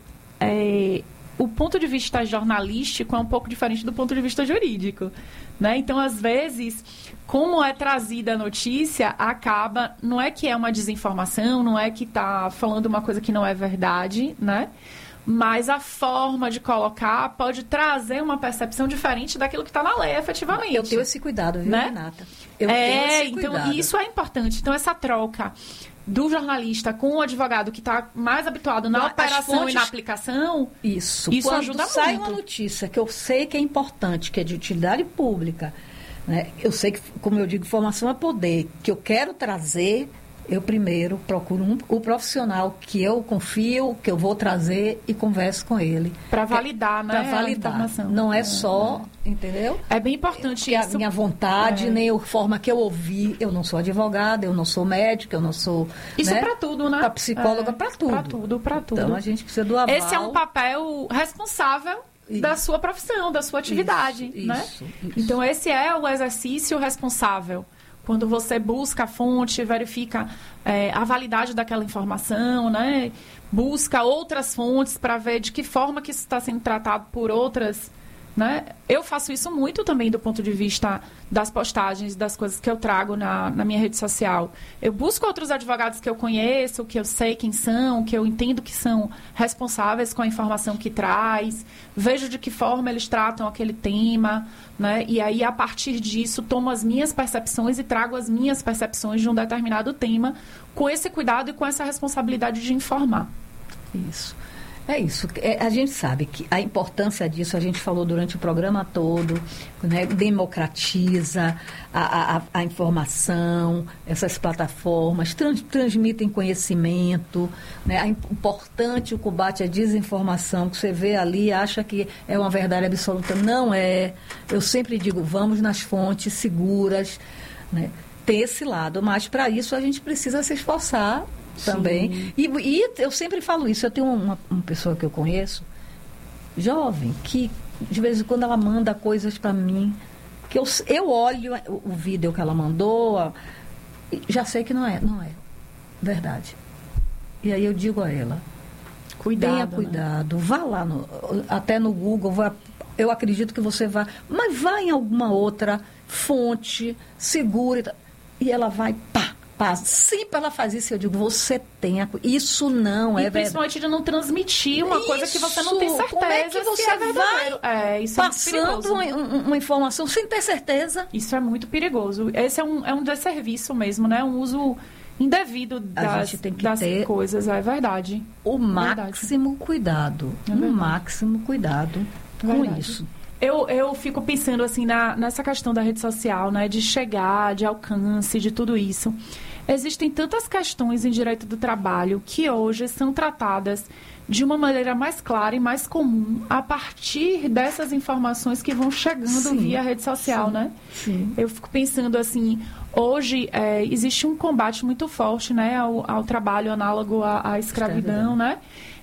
o ponto de vista jornalístico é um pouco diferente do ponto de vista jurídico, né? Então, às vezes, como é trazida a notícia, não é que é uma desinformação, não é que está falando uma coisa que não é verdade, né? Mas a forma de colocar pode trazer uma percepção diferente daquilo que está na lei, efetivamente. Eu tenho esse cuidado, viu, né? Renata? Eu tenho esse cuidado. Então, isso é importante. Então, essa troca do jornalista com o advogado que está mais habituado na operação e na aplicação, isso ajuda muito. Sai uma notícia que eu sei que é importante, que é de utilidade pública, né? Eu sei que, como eu digo, informação é poder, que eu quero trazer... Eu primeiro procuro o profissional que eu confio, que eu vou trazer e converso com ele. Para validar, né? Para validar. A informação. Não é só, entendeu? É bem importante isso. A minha vontade, nem a forma que eu ouvi. Eu não sou advogada, eu não sou médica, eu não sou... Isso para tudo, né? Para psicóloga, para tudo. Para tudo. Então, a gente precisa do aval. Esse é um papel responsável da sua profissão, da sua atividade, né? Isso. Então, esse é o exercício responsável. Quando você busca a fonte, verifica a validade daquela informação, né? Busca outras fontes para ver de que forma que isso está sendo tratado por outras, né? Eu faço isso muito também do ponto de vista das postagens, das coisas que eu trago na minha rede social. Eu busco outros advogados que eu conheço, que eu sei quem são, que eu entendo que são responsáveis com a informação que traz, vejo de que forma eles tratam aquele tema, né? E aí, a partir disso, tomo as minhas percepções e trago as minhas percepções de um determinado tema com esse cuidado e com essa responsabilidade de informar. Isso. É isso. A gente sabe que a importância disso, a gente falou durante o programa todo, né? Democratiza a informação, essas plataformas, transmitem conhecimento, né? É importante o combate à desinformação, que você vê ali e acha que é uma verdade absoluta. Não é. Eu sempre digo, vamos nas fontes seguras, né? Tem esse lado, mas para isso a gente precisa se esforçar também. E eu sempre falo isso. Eu tenho uma pessoa que eu conheço, jovem, que de vez em quando ela manda coisas para mim, que eu olho o vídeo que ela mandou, já sei que não é verdade. E aí eu digo a ela, tenha cuidado, né? Vá lá, até no Google, eu acredito que você vá, mas vá em alguma outra fonte, segura, e ela vai, sempre ela faz isso, eu digo, você tem isso não é verdade. Principalmente de não transmitir uma coisa que você não tem certeza. Como é que você vai isso passando uma informação sem ter certeza? Isso é muito perigoso. Esse é um desserviço mesmo, né? Um uso indevido das coisas, é verdade. O máximo cuidado. Máximo cuidado com isso. Eu fico pensando assim nessa questão da rede social, né, de chegar, de alcance, de tudo isso. Existem tantas questões em direito do trabalho que hoje são tratadas de uma maneira mais clara e mais comum a partir dessas informações que vão chegando via rede social, né? Sim. Eu fico pensando assim, hoje existe um combate muito forte, né, ao trabalho análogo à escravidão, né?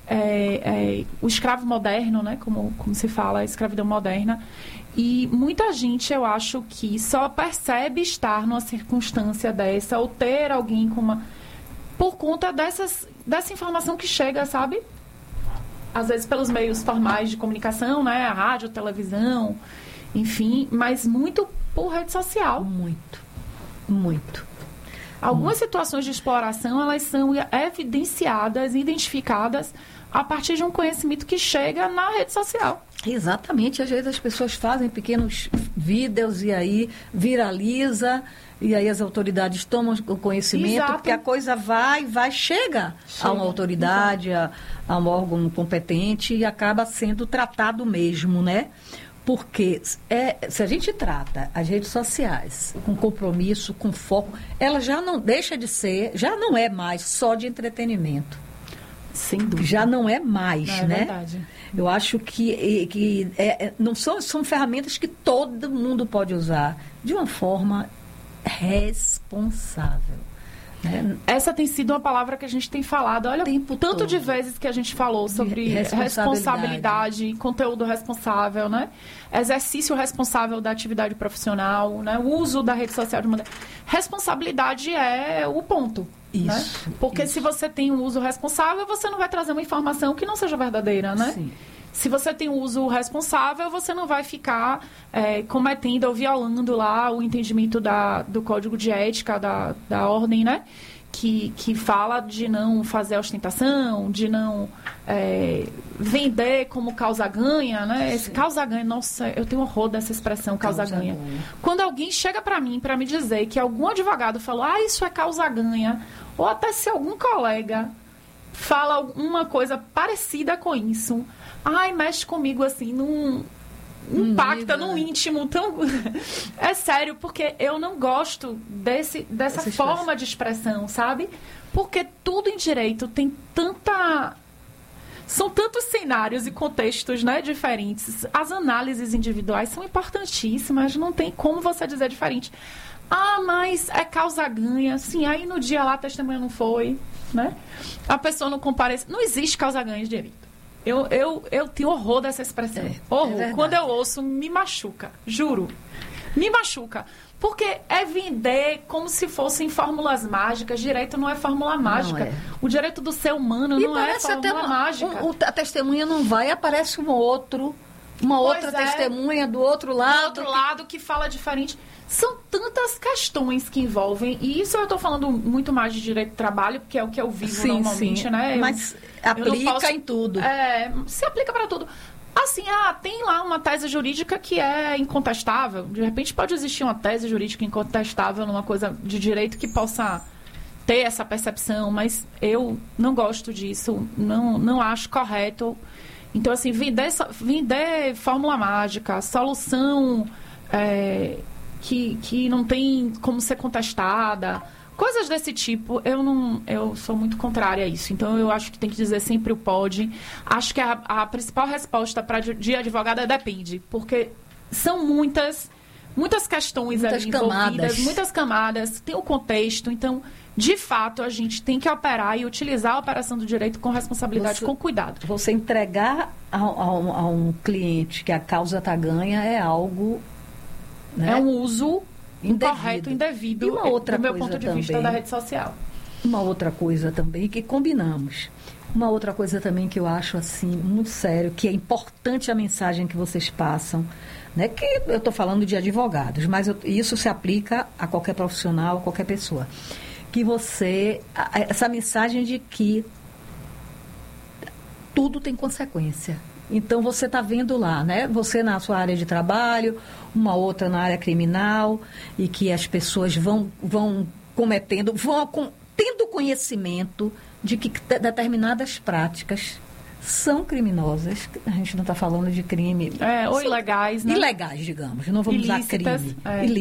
O escravo moderno, né, como se fala, a escravidão moderna. E muita gente, eu acho que só percebe estar numa circunstância dessa ou ter alguém por conta dessa informação que chega, sabe? Às vezes pelos meios formais de comunicação, né, a rádio, a televisão, enfim, mas muito por rede social. Muito. Algumas situações de exploração, elas são evidenciadas, identificadas a partir de um conhecimento que chega na rede social. Exatamente. Às vezes as pessoas fazem pequenos vídeos e aí viraliza, e aí as autoridades tomam o conhecimento, porque a coisa chega a uma autoridade, a um órgão competente e acaba sendo tratado mesmo, né? Porque se a gente trata as redes sociais com compromisso, com foco, ela já não deixa de ser, já não é mais só de entretenimento. Sem dúvida. Já não é mais, né? É verdade. Eu acho que não são ferramentas que todo mundo pode usar de uma forma responsável. Né? Essa tem sido uma palavra que a gente tem falado. Olha, tanto de vezes que a gente falou sobre responsabilidade, conteúdo responsável, né? Exercício responsável da atividade profissional, né? O uso da rede social de maneira... Responsabilidade é o ponto. Isso. Né? Porque se você tem um uso responsável, você não vai trazer uma informação que não seja verdadeira, né? Sim. Se você tem um uso responsável, você não vai ficar cometendo ou violando lá o entendimento do código de ética, da ordem, né? Que fala de não fazer ostentação, de não vender como causa-ganha, né? Esse causa-ganha, nossa, eu tenho horror dessa expressão, causa-ganha. Quando alguém chega para mim para me dizer que algum advogado falou, isso é causa-ganha, ou até se algum colega fala alguma coisa parecida com isso, mexe comigo assim, impacta no íntimo. Tão... É sério, porque eu não gosto dessa forma de expressão, sabe? Porque tudo em direito tem são tantos cenários e contextos, né, diferentes. As análises individuais são importantíssimas, não tem como você dizer diferente. Mas é causa-ganha. Sim, aí no dia lá a testemunha não foi, né? A pessoa não comparece. Não existe causa-ganha de direito. Eu tenho horror dessa expressão. Horror. Quando eu ouço, me machuca. Juro. Me machuca. Porque é vender como se fossem fórmulas mágicas. Direito não é fórmula mágica. O direito do ser humano não é fórmula mágica. A testemunha não vai, aparece uma outra testemunha do outro lado. Do outro lado que fala diferente. São tantas questões que envolvem, e isso eu estou falando muito mais de direito do trabalho, porque é o que eu vivo normalmente, né? Mas aplica em tudo. Se aplica para tudo. Assim, tem lá uma tese jurídica que é incontestável. De repente pode existir uma tese jurídica incontestável numa coisa de direito que possa ter essa percepção, mas eu não gosto disso, não acho correto. Então, assim, vender fórmula mágica, solução que não tem como ser contestada, coisas desse tipo, eu sou muito contrária a isso. Então, eu acho que tem que dizer sempre o pode. Acho que a principal resposta para de advogada depende, porque são muitas questões ali envolvidas, muitas camadas, tem o contexto. Então, de fato, a gente tem que operar e utilizar a operação do direito com responsabilidade, com cuidado. Você entregar a um cliente que a causa está ganha é algo... Né? É um uso incorreto, indevido, e uma outra do meu coisa ponto de também, vista da rede social. Uma outra coisa também que combinamos. Uma outra coisa também que eu acho assim muito sério, que é importante a mensagem que vocês passam, né? Que eu estou falando de advogados, mas isso se aplica a qualquer profissional, a qualquer pessoa. Que essa mensagem de que tudo tem consequência. Então, você está vendo lá, né? Você na sua área de trabalho, uma outra na área criminal, e que as pessoas vão tendo conhecimento de que determinadas práticas são criminosas. A gente não está falando de crime... ou ilegais, né? Ilegais, digamos. Não vamos usar crime.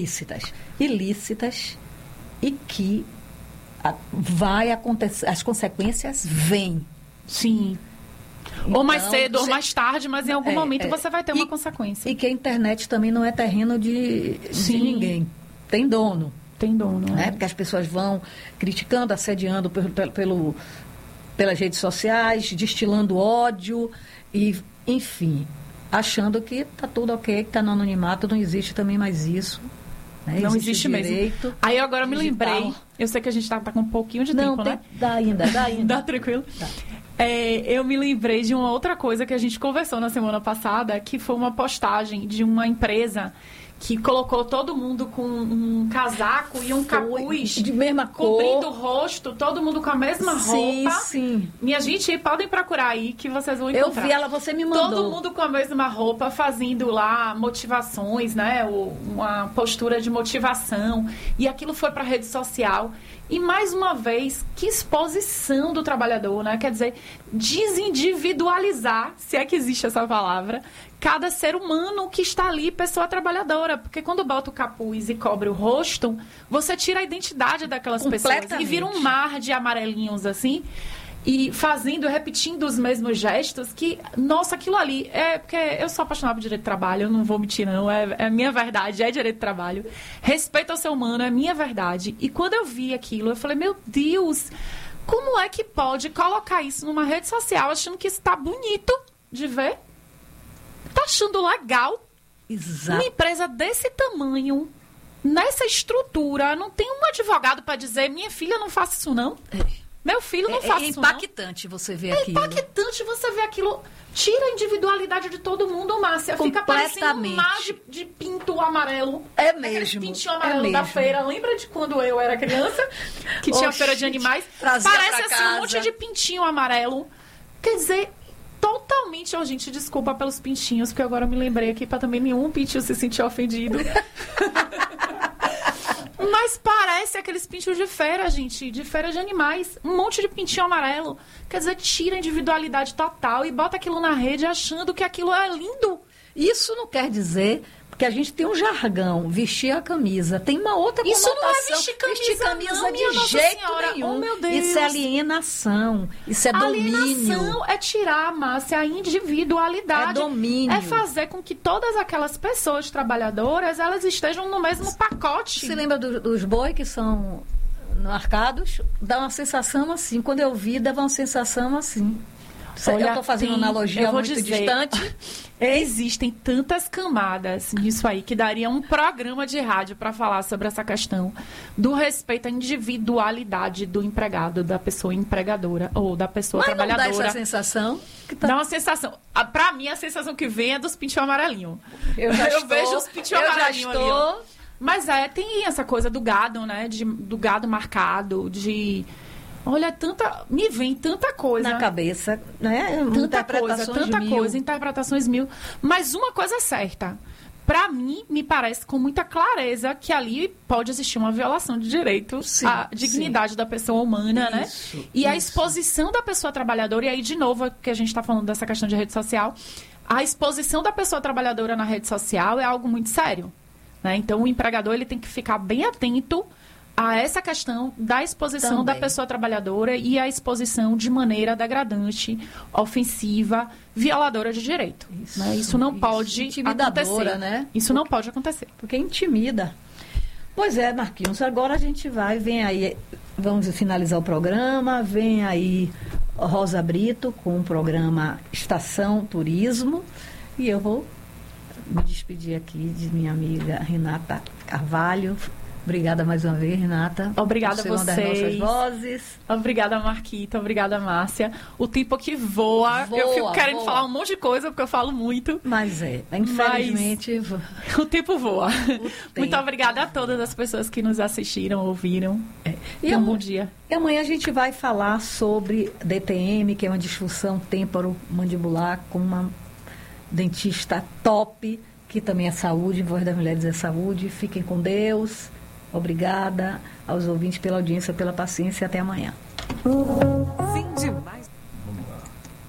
Ilícitas. E que vai acontecer... As consequências vêm. Sim. Ou mais cedo, ou mais tarde, mas em algum momento você vai ter uma consequência. E que a internet também não é terreno de ninguém. Tem dono. Né? Porque as pessoas vão criticando, assediando pelas redes sociais, destilando ódio e, enfim, achando que está tudo ok, que está no anonimato, não existe também mais isso. Né? Não existe mesmo. Aí agora eu me lembrei, eu sei que a gente está com um pouquinho de tempo, né? Dá ainda. Dá tranquilo. Dá. Eu me lembrei de uma outra coisa que a gente conversou na semana passada, que foi uma postagem de uma empresa que colocou todo mundo com um casaco e um capuz de mesma cor, cobrindo o rosto, todo mundo com a mesma roupa. Sim. Minha gente, podem procurar aí que vocês vão encontrar. Eu vi ela, você me mandou. Todo mundo com a mesma roupa, fazendo lá motivações, né? Uma postura de motivação. E aquilo foi para a rede social. E, mais uma vez, que exposição do trabalhador, né? Quer dizer, desindividualizar, se é que existe essa palavra, cada ser humano que está ali, pessoa trabalhadora. Porque quando bota o capuz e cobre o rosto, você tira a identidade daquelas pessoas. E vira um mar de amarelinhos, assim, e repetindo os mesmos gestos, que, nossa, aquilo ali, porque eu sou apaixonada por direito de trabalho, eu não vou mentir não, é minha verdade, é direito de trabalho, respeito ao ser humano, é minha verdade. E quando eu vi aquilo, eu falei, meu Deus, como é que pode colocar isso numa rede social, achando que isso tá bonito de ver? Tá achando legal? Exato. Uma empresa desse tamanho, nessa estrutura, não tem um advogado para dizer, minha filha, não faça isso não. Meu filho, não faça isso, não. É impactante você ver aquilo. É impactante você ver aquilo. Tira a individualidade de todo mundo, Márcia. Fica parecendo um mar de pinto amarelo. É mesmo. Aquele pintinho amarelo da feira. Lembra de quando eu era criança? Que tinha feira de animais? Parece assim um monte de pintinho amarelo. Quer dizer, totalmente... Oh, gente, desculpa pelos pintinhos, porque agora eu me lembrei aqui para também nenhum pintinho se sentir ofendido. Mas parece aqueles pintinhos de feira, gente. De feira de animais. Um monte de pintinho amarelo. Quer dizer, tira a individualidade total e bota aquilo na rede achando que aquilo é lindo. Isso não quer dizer... Porque a gente tem um jargão, vestir a camisa. Tem uma outra conotação. Isso não é vestir camisa não, de jeito nenhum. Oh, meu Deus. Isso é alienação. Isso é domínio. Alienação é tirar, Márcia, a individualidade. É domínio. É fazer com que todas aquelas pessoas trabalhadoras, elas estejam no mesmo pacote. Você lembra dos boi que são marcados? Dá uma sensação assim. Quando eu vi, dava uma sensação assim. Olha, eu estou fazendo uma analogia muito distante. Existem tantas camadas nisso aí que daria um programa de rádio para falar sobre essa questão do respeito à individualidade do empregado, da pessoa empregadora ou da pessoa trabalhadora. Mas não dá essa sensação? Dá uma sensação. Para mim, a sensação que vem é dos pintinhos amarelinhos. Eu vejo os pintinhos amarelinhos ali. Ó. Mas tem essa coisa do gado, né? Do gado marcado, de... Olha, me vem tanta coisa na cabeça, né? Tanta coisa, interpretações mil. Mas uma coisa é certa, para mim, me parece com muita clareza que ali pode existir uma violação de direito à dignidade da pessoa humana, né? E a exposição da pessoa trabalhadora, e aí, de novo, que a gente está falando dessa questão de rede social, a exposição da pessoa trabalhadora na rede social é algo muito sério, né? Então, o empregador ele tem que ficar bem atento a essa questão da exposição da pessoa trabalhadora e a exposição de maneira degradante, ofensiva, violadora de direito. Isso não pode acontecer. Né? Isso não pode acontecer. Porque intimida. Pois é, Marquinhos, agora a gente vem aí, vamos finalizar o programa, vem aí Rosa Brito com o programa Estação Turismo, e eu vou me despedir aqui de minha amiga Renata Carvalho. Obrigada mais uma vez, Renata. Obrigada a vocês. Das nossas vozes. Obrigada, Marquita. Obrigada, Márcia. O tempo aqui voa. Eu fico querendo falar um monte de coisa, porque eu falo muito. Mas infelizmente... o tempo voa. Muito obrigada a todas as pessoas que nos assistiram, ouviram. E um bom dia. E amanhã a gente vai falar sobre DTM, que é uma disfunção temporomandibular, com uma dentista top, que também é saúde, Voz das Mulheres é saúde. Fiquem com Deus. Obrigada aos ouvintes pela audiência, pela paciência. Até amanhã. Fim de mais. Vamos lá.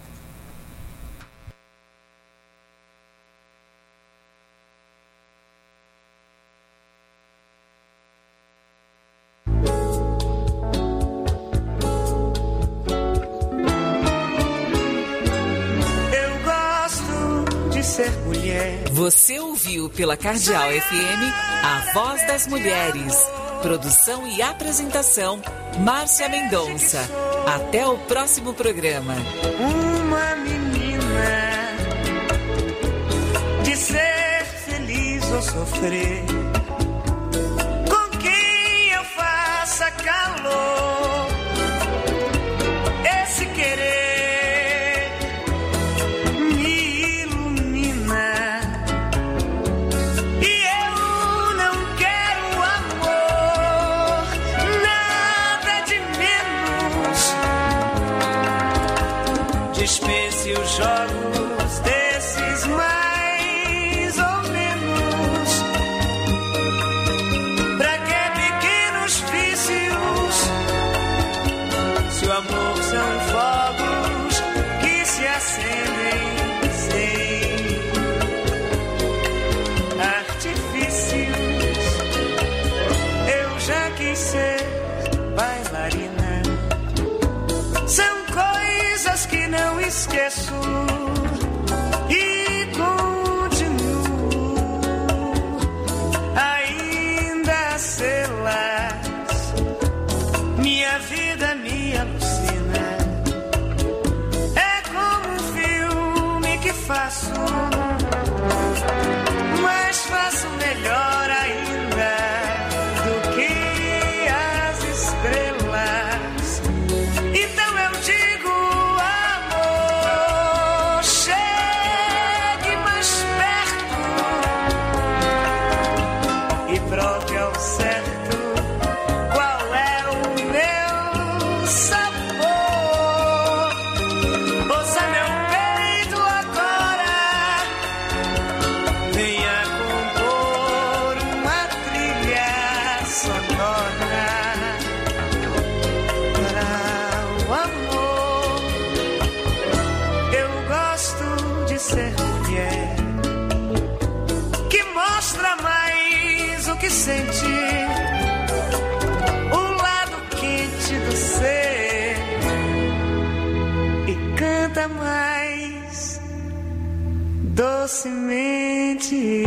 Eu gosto de ser mulher. Você ouviu pela Cardeal FM a Voz das Mulheres. Produção e apresentação, Márcia Mendonça. Até o próximo programa. Uma menina de ser feliz ou sofrer, com quem eu faça calor, esse querer me ilumina. E eu não quero amor, nada de menos. Dispense os jogos desses mais ou menos. Pra que pequenos vícios, se o amor são fogos que se acendem sem artifícios. Eu já quis ser bailarina. São coisas que não esqueço e continuo ainda a sê-las. Minha vida me alucina. É como um filme que faço, mas faço melhor ainda do que as estrelas. Então eu digo, amor, chegue mais perto e prove ao certo qual é o meu sabor. Ouça meu peito agora, venha compor uma trilha sonora para o amor. Eu gosto de ser mulher que mostra mais o que sente, o lado quente do ser, e canta mais docemente.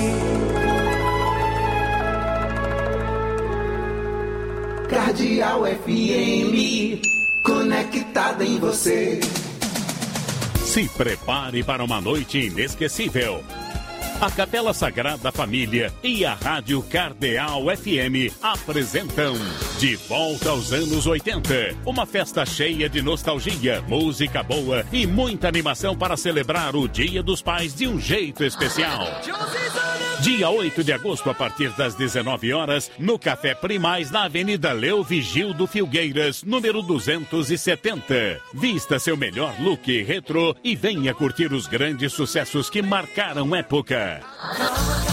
Cardeal FM, conectada em você. Se prepare para uma noite inesquecível. A Capela Sagrada Família e a Rádio Cardeal FM apresentam De Volta aos Anos 80. Uma festa cheia de nostalgia, música boa e muita animação para celebrar o Dia dos Pais de um jeito especial. Dia 8 de agosto, a partir das 19 horas, no Café Primaz, na Avenida Leo Vigildo Filgueiras, número 270. Vista seu melhor look retrô e venha curtir os grandes sucessos que marcaram época.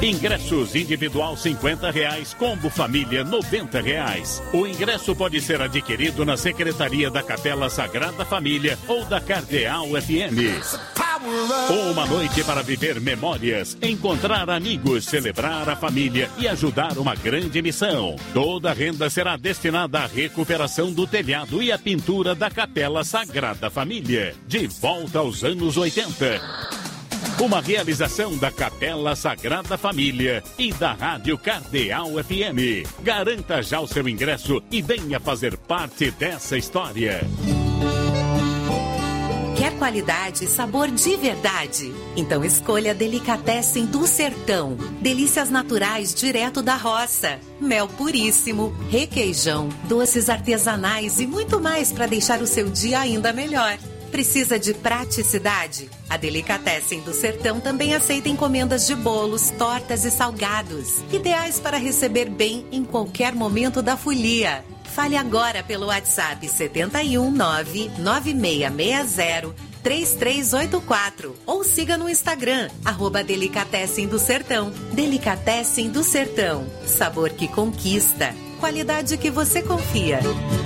Ingressos individual R$50, combo família R$90. O ingresso pode ser adquirido na Secretaria da Capela Sagrada Família ou da Cardeal FM. Uma noite para viver memórias, encontrar amigos, celebrar a família e ajudar uma grande missão. Toda a renda será destinada à recuperação do telhado e à pintura da Capela Sagrada Família. De volta aos anos 80. Uma realização da Capela Sagrada Família e da Rádio Cardeal FM. Garanta já o seu ingresso e venha fazer parte dessa história. Quer qualidade e sabor de verdade? Então escolha a Delicatessen do Sertão. Delícias naturais direto da roça. Mel puríssimo, requeijão, doces artesanais e muito mais para deixar o seu dia ainda melhor. Precisa de praticidade? A Delicatessen do Sertão também aceita encomendas de bolos, tortas e salgados, ideais para receber bem em qualquer momento da folia. Fale agora pelo WhatsApp 71996603384 ou siga no Instagram, @Delicatessen do Sertão. Delicatessen do Sertão. Sabor que conquista. Qualidade que você confia.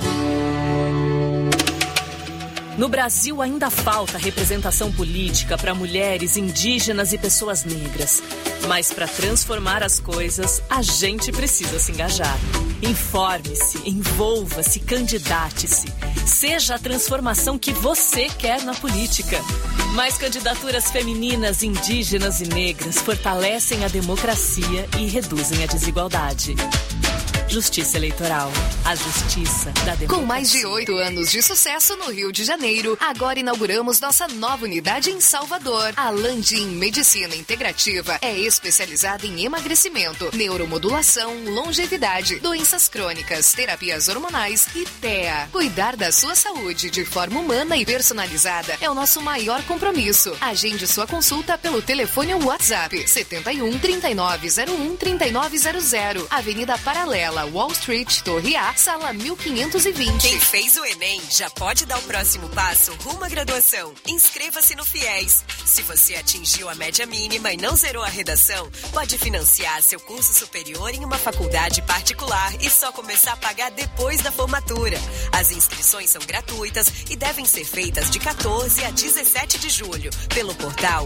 No Brasil ainda falta representação política para mulheres, indígenas e pessoas negras. Mas para transformar as coisas, a gente precisa se engajar. Informe-se, envolva-se, candidate-se. Seja a transformação que você quer na política. Mais candidaturas femininas, indígenas e negras fortalecem a democracia e reduzem a desigualdade. Justiça Eleitoral. A justiça da democracia. Com mais de 8 anos de sucesso no Rio de Janeiro, agora inauguramos nossa nova unidade em Salvador. A Landim Medicina Integrativa é especializada em emagrecimento, neuromodulação, longevidade, doenças crônicas, terapias hormonais e TEA. Cuidar da sua saúde de forma humana e personalizada é o nosso maior compromisso. Agende sua consulta pelo telefone ou WhatsApp 71 3901 3900, Avenida Paralela, Wall Street, Torre A, sala 1520. Quem fez o Enem já pode dar o próximo passo rumo à graduação. Inscreva-se no FIES. Se você atingiu a média mínima e não zerou a redação, pode financiar seu curso superior em uma faculdade particular e só começar a pagar depois da formatura. As inscrições são gratuitas e devem ser feitas de 14 a 17 de julho pelo portal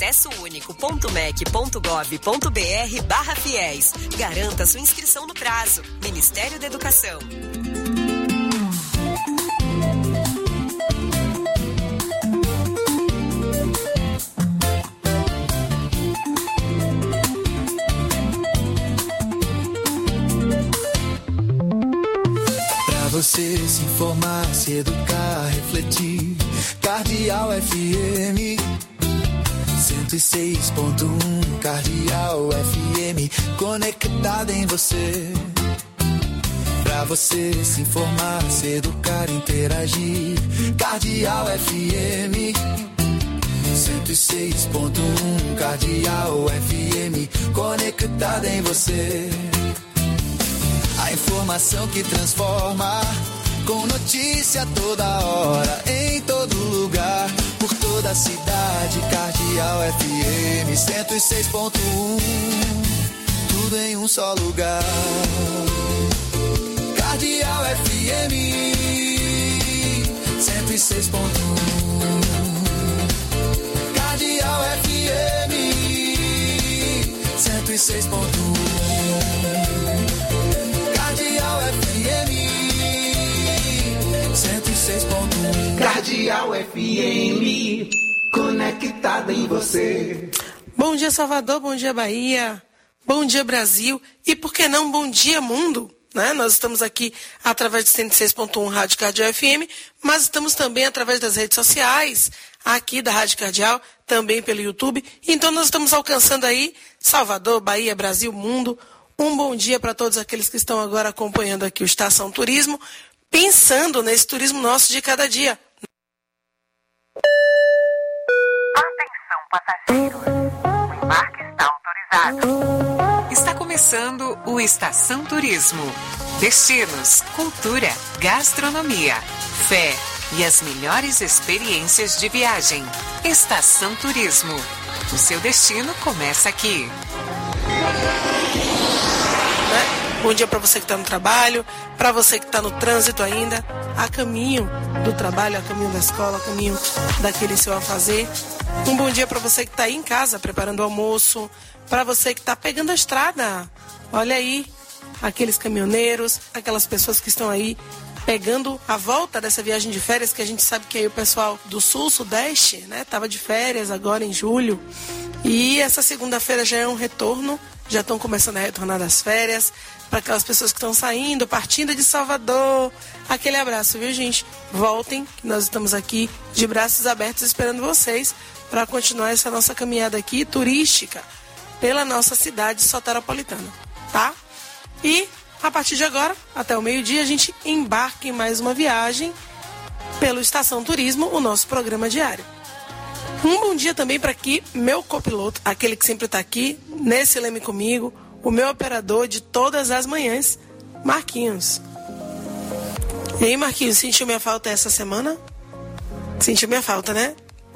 acessounico.mec.gov.br/FIES. Garanta sua inscrição no prazo. Ministério da Educação. Pra você se informar, se educar, refletir. Cardeal FM 106.1, Cardeal FM, conectada em você. Pra você se informar, se educar, interagir. Cardeal FM 106.1, Cardeal FM, conectada em você. A informação que transforma, com notícia toda hora, em todo lugar, por toda a cidade. Cardeal FM 106.1, tudo em um só lugar. Cardeal FM 106.1, Cardeal FM 106.1, Cardeal FM 106.1, Cardeal FM, conectada em você. Bom dia, Salvador, bom dia, Bahia, bom dia, Brasil e, por que não, bom dia, mundo. Né? Nós estamos aqui através de 106.1 Rádio Cardeal FM, mas estamos também através das redes sociais, aqui da Rádio Cardeal, também pelo YouTube. Então nós estamos alcançando aí Salvador, Bahia, Brasil, mundo. Um bom dia para todos aqueles que estão agora acompanhando aqui o Estação Turismo, pensando nesse turismo nosso de cada dia. Atenção, passageiros, o embarque está autorizado. Está começando o Estação Turismo. Destinos, cultura, gastronomia, fé e as melhores experiências de viagem. Estação Turismo. O seu destino começa aqui. Né? Bom dia para você que está no trabalho, para você que está no trânsito ainda, a caminho do trabalho, a caminho da escola, a caminho daquele seu afazer. Um bom dia para você que está aí em casa preparando o almoço, para você que está pegando a estrada. Olha aí, aqueles caminhoneiros, aquelas pessoas que estão aí pegando a volta dessa viagem de férias, que a gente sabe que aí o pessoal do sul, sudeste, né, tava de férias agora em julho. E essa segunda-feira já é um retorno, já estão começando a retornar das férias. Para aquelas pessoas que estão saindo, partindo de Salvador, aquele abraço, viu, gente? Voltem, que nós estamos aqui de braços abertos esperando vocês para continuar essa nossa caminhada aqui turística pela nossa cidade soteropolitana, tá? E a partir de agora, até o meio-dia, a gente embarca em mais uma viagem pelo Estação Turismo, o nosso programa diário. Um bom dia também para aqui, meu copiloto, aquele que sempre está aqui, nesse leme comigo, o meu operador de todas as manhãs, Marquinhos. E aí, Marquinhos, sentiu minha falta essa semana? Sentiu minha falta, né?